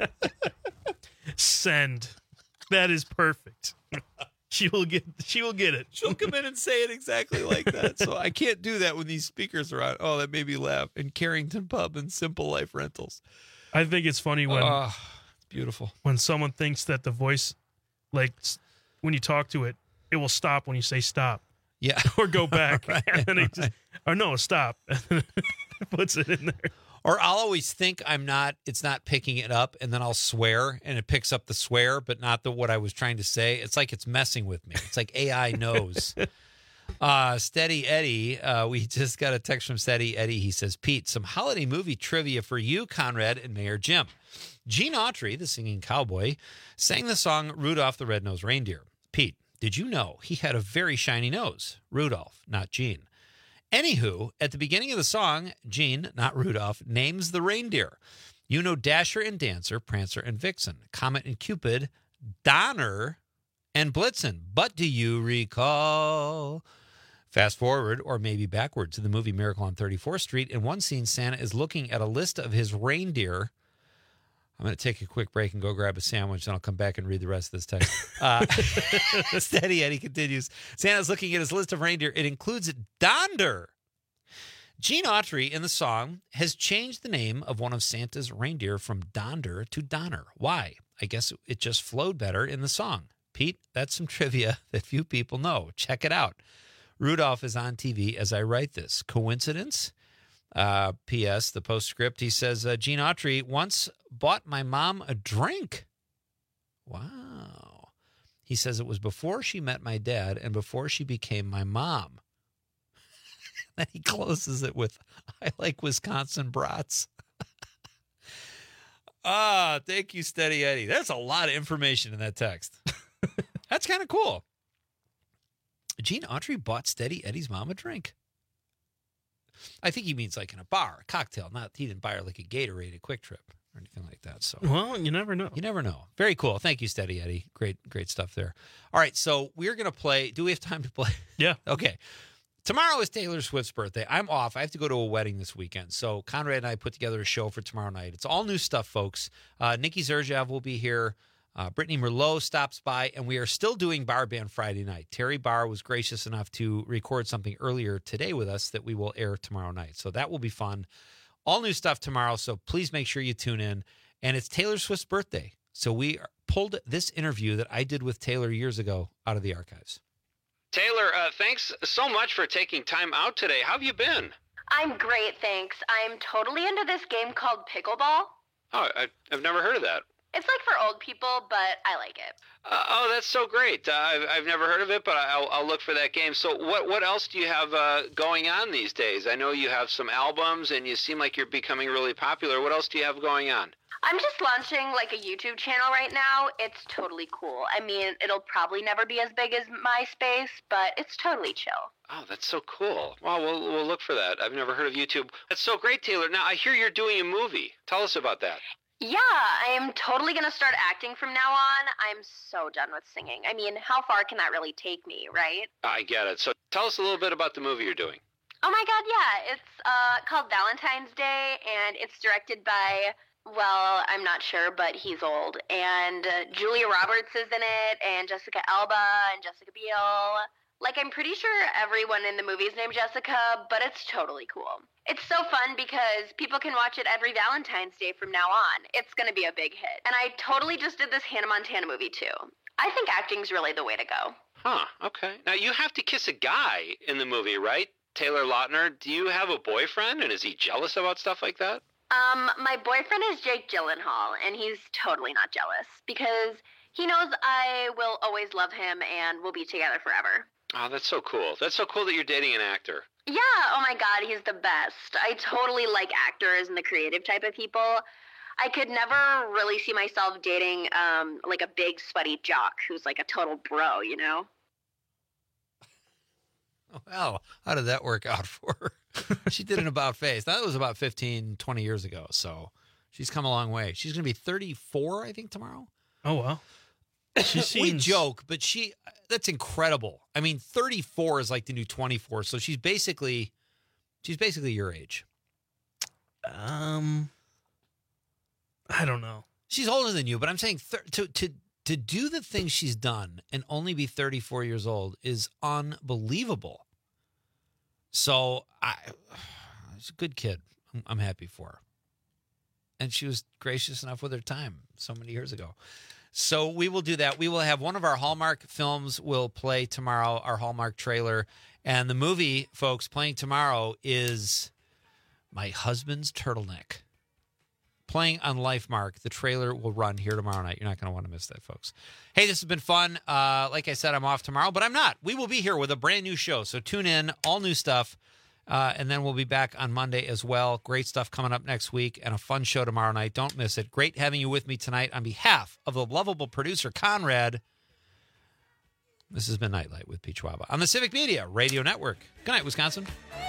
Send. That is perfect. She will get it. She'll come in and say it exactly like that. So I can't do that when these speakers are on. Oh, that made me laugh. In Carrington Pub and Simple Life Rentals. I think it's funny when beautiful. When someone thinks that the voice, like when you talk to it, it will stop when you say stop. Yeah. Or go back. Right, and then it just, or no, stop. And then it puts it in there. Or I'll always think it's not picking it up, and then I'll swear, and it picks up the swear, but not what I was trying to say. It's like it's messing with me. It's like AI knows. Steady Eddie, we just got a text from Steady Eddie. He says, Pete, some holiday movie trivia for you, Conrad, and Mayor Jim. Gene Autry, the singing cowboy, sang the song Rudolph the Red-Nosed Reindeer. Pete, did you know he had a very shiny nose? Rudolph, not Gene. Anywho, at the beginning of the song, Gene, not Rudolph, names the reindeer. You know Dasher and Dancer, Prancer and Vixen, Comet and Cupid, Donner and Blitzen. But do you recall? Fast forward, or maybe backwards, to the movie Miracle on 34th Street. In one scene, Santa is looking at a list of his reindeer. I'm going to take a quick break and go grab a sandwich, and I'll come back and read the rest of this text. Steady Eddie continues. Santa's looking at his list of reindeer. It includes Donder. Gene Autry in the song has changed the name of one of Santa's reindeer from Donder to Donner. Why? I guess it just flowed better in the song. Pete, that's some trivia that few people know. Check it out. Rudolph is on TV as I write this. Coincidence? P.S. The postscript, he says, Gene Autry once bought my mom a drink. Wow. He says it was before she met my dad and before she became my mom. Then he closes it with, I like Wisconsin brats. Thank you, Steady Eddie. There's a lot of information in that text. That's kind of cool. Gene Autry bought Steady Eddie's mom a drink. I think he means like in a bar, a cocktail. He didn't buy her like a Gatorade, a Quick Trip, or anything like that. So, well, you never know. You never know. Very cool. Thank you, Steady Eddie. Great stuff there. All right, so we're going to play. Do we have time to play? Yeah. Okay. Tomorrow is Taylor Swift's birthday. I'm off. I have to go to a wedding this weekend. So Conrad and I put together a show for tomorrow night. It's all new stuff, folks. Nikki Zerjev will be here. Brittany Merlot stops by, and we are still doing Bar Band Friday night. Terry Barr was gracious enough to record something earlier today with us that we will air tomorrow night. So that will be fun. All new stuff tomorrow, so please make sure you tune in. And it's Taylor Swift's birthday. So we pulled this interview that I did with Taylor years ago out of the archives. Taylor, thanks so much for taking time out today. How have you been? I'm great, thanks. I'm totally into this game called pickleball. Oh, I've never heard of that. It's like for old people, but I like it. Oh, that's so great. I've never heard of it, but I'll look for that game. So what else do you have going on these days? I know you have some albums, and you seem like you're becoming really popular. What else do you have going on? I'm just launching like a YouTube channel right now. It's totally cool. I mean, it'll probably never be as big as MySpace, but it's totally chill. Oh, that's so cool. Well, we'll look for that. I've never heard of YouTube. That's so great, Taylor. Now, I hear you're doing a movie. Tell us about that. Yeah, I am totally going to start acting from now on. I'm so done with singing. I mean, how far can that really take me, right? I get it. So tell us a little bit about the movie you're doing. Oh my God, yeah. It's called Valentine's Day, and it's directed by, well, I'm not sure, but he's old. And Julia Roberts is in it, and Jessica Alba, and Jessica Biel. Like, I'm pretty sure everyone in the movie is named Jessica, but it's totally cool. It's so fun because people can watch it every Valentine's Day from now on. It's going to be a big hit. And I totally just did this Hannah Montana movie, too. I think acting's really the way to go. Huh, okay. Now, you have to kiss a guy in the movie, right? Taylor Lautner, do you have a boyfriend, and is he jealous about stuff like that? My boyfriend is Jake Gyllenhaal, and he's totally not jealous because he knows I will always love him and we'll be together forever. Oh, that's so cool. That's so cool that you're dating an actor. Yeah, oh my God, he's the best. I totally like actors and the creative type of people. I could never really see myself dating, like a big sweaty jock who's like a total bro, you know? Well, how did that work out for her? She did an about face. That was about 15, 20 years ago, so she's come a long way. She's going to be 34, I think, tomorrow. Oh, wow. We joke, but that's incredible. I mean, 34 is like the new 24, so she's basically your age. I don't know. She's older than you, but I'm saying to do the things she's done and only be 34 years old is unbelievable. So she's a good kid. I'm happy for her. And she was gracious enough with her time so many years ago. So we will do that. We will have one of our Hallmark films will play tomorrow, our Hallmark trailer. And the movie, folks, playing tomorrow is My Husband's Turtleneck. Playing on LifeMark. The trailer will run here tomorrow night. You're not going to want to miss that, folks. Hey, this has been fun. Like I said, I'm off tomorrow, but I'm not. We will be here with a brand new show. So tune in, all new stuff. And then we'll be back on Monday as well. Great stuff coming up next week and a fun show tomorrow night. Don't miss it. Great having you with me tonight. On behalf of the lovable producer, Conrad, this has been Nightlight with Pete Schwaba on the Civic Media Radio Network. Good night, Wisconsin.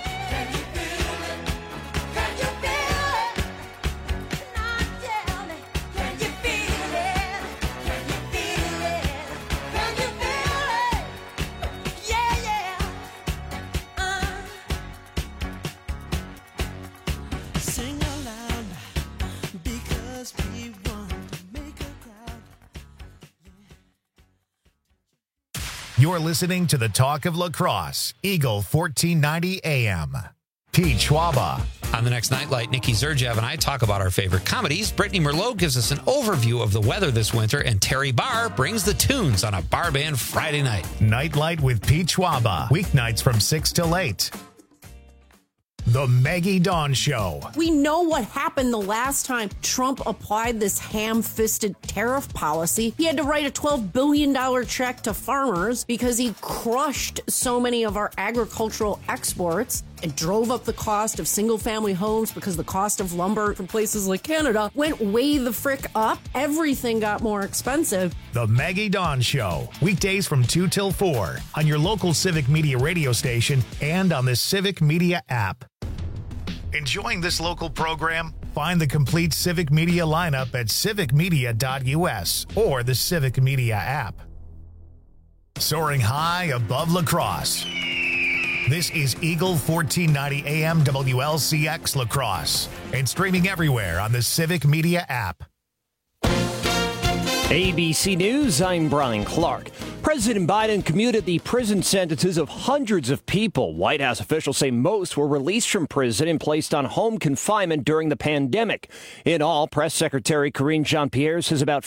You're listening to the Talk of Lacrosse, Eagle 1490 AM. Pete Schwaba. On the next Nightlight, Nikki Zerjev and I talk about our favorite comedies. Brittany Merlot gives us an overview of the weather this winter, and Terry Barr brings the tunes on a Bar Band Friday night. Nightlight with Pete Schwaba, weeknights from 6 till 8. The Maggie Dawn Show. We know what happened the last time Trump applied this ham-fisted tariff policy. He had to write a $12 billion check to farmers because he crushed so many of our agricultural exports. and drove up the cost of single-family homes because the cost of lumber from places like Canada went way the frick up. Everything got more expensive. The Maggie Dawn Show, weekdays from 2 till 4 on your local Civic Media radio station and on the Civic Media app. Enjoying this local program? Find the complete Civic Media lineup at civicmedia.us or the Civic Media app. Soaring high above La Crosse. This is Eagle 1490 AM WLCX La Crosse and streaming everywhere on the Civic Media app. ABC News, I'm Brian Clark. President Biden commuted the prison sentences of hundreds of people. White House officials say most were released from prison and placed on home confinement during the pandemic. In all, Press Secretary Karine Jean-Pierre says about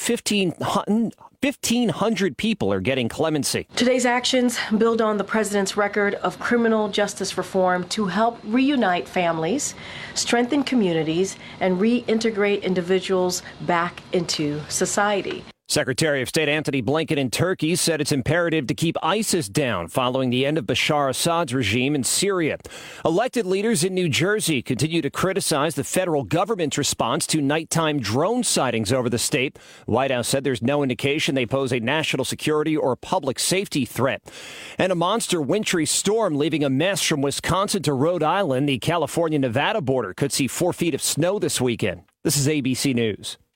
1,500 people are getting clemency. Today's actions build on the president's record of criminal justice reform to help reunite families, strengthen communities, and reintegrate individuals back into society. Secretary of State Antony Blinken in Turkey said it's imperative to keep ISIS down following the end of Bashar Assad's regime in Syria. Elected leaders in New Jersey continue to criticize the federal government's response to nighttime drone sightings over the state. White House said there's no indication they pose a national security or public safety threat. And a monster wintry storm leaving a mess from Wisconsin to Rhode Island. The California-Nevada border could see 4 feet of snow this weekend. This is ABC News.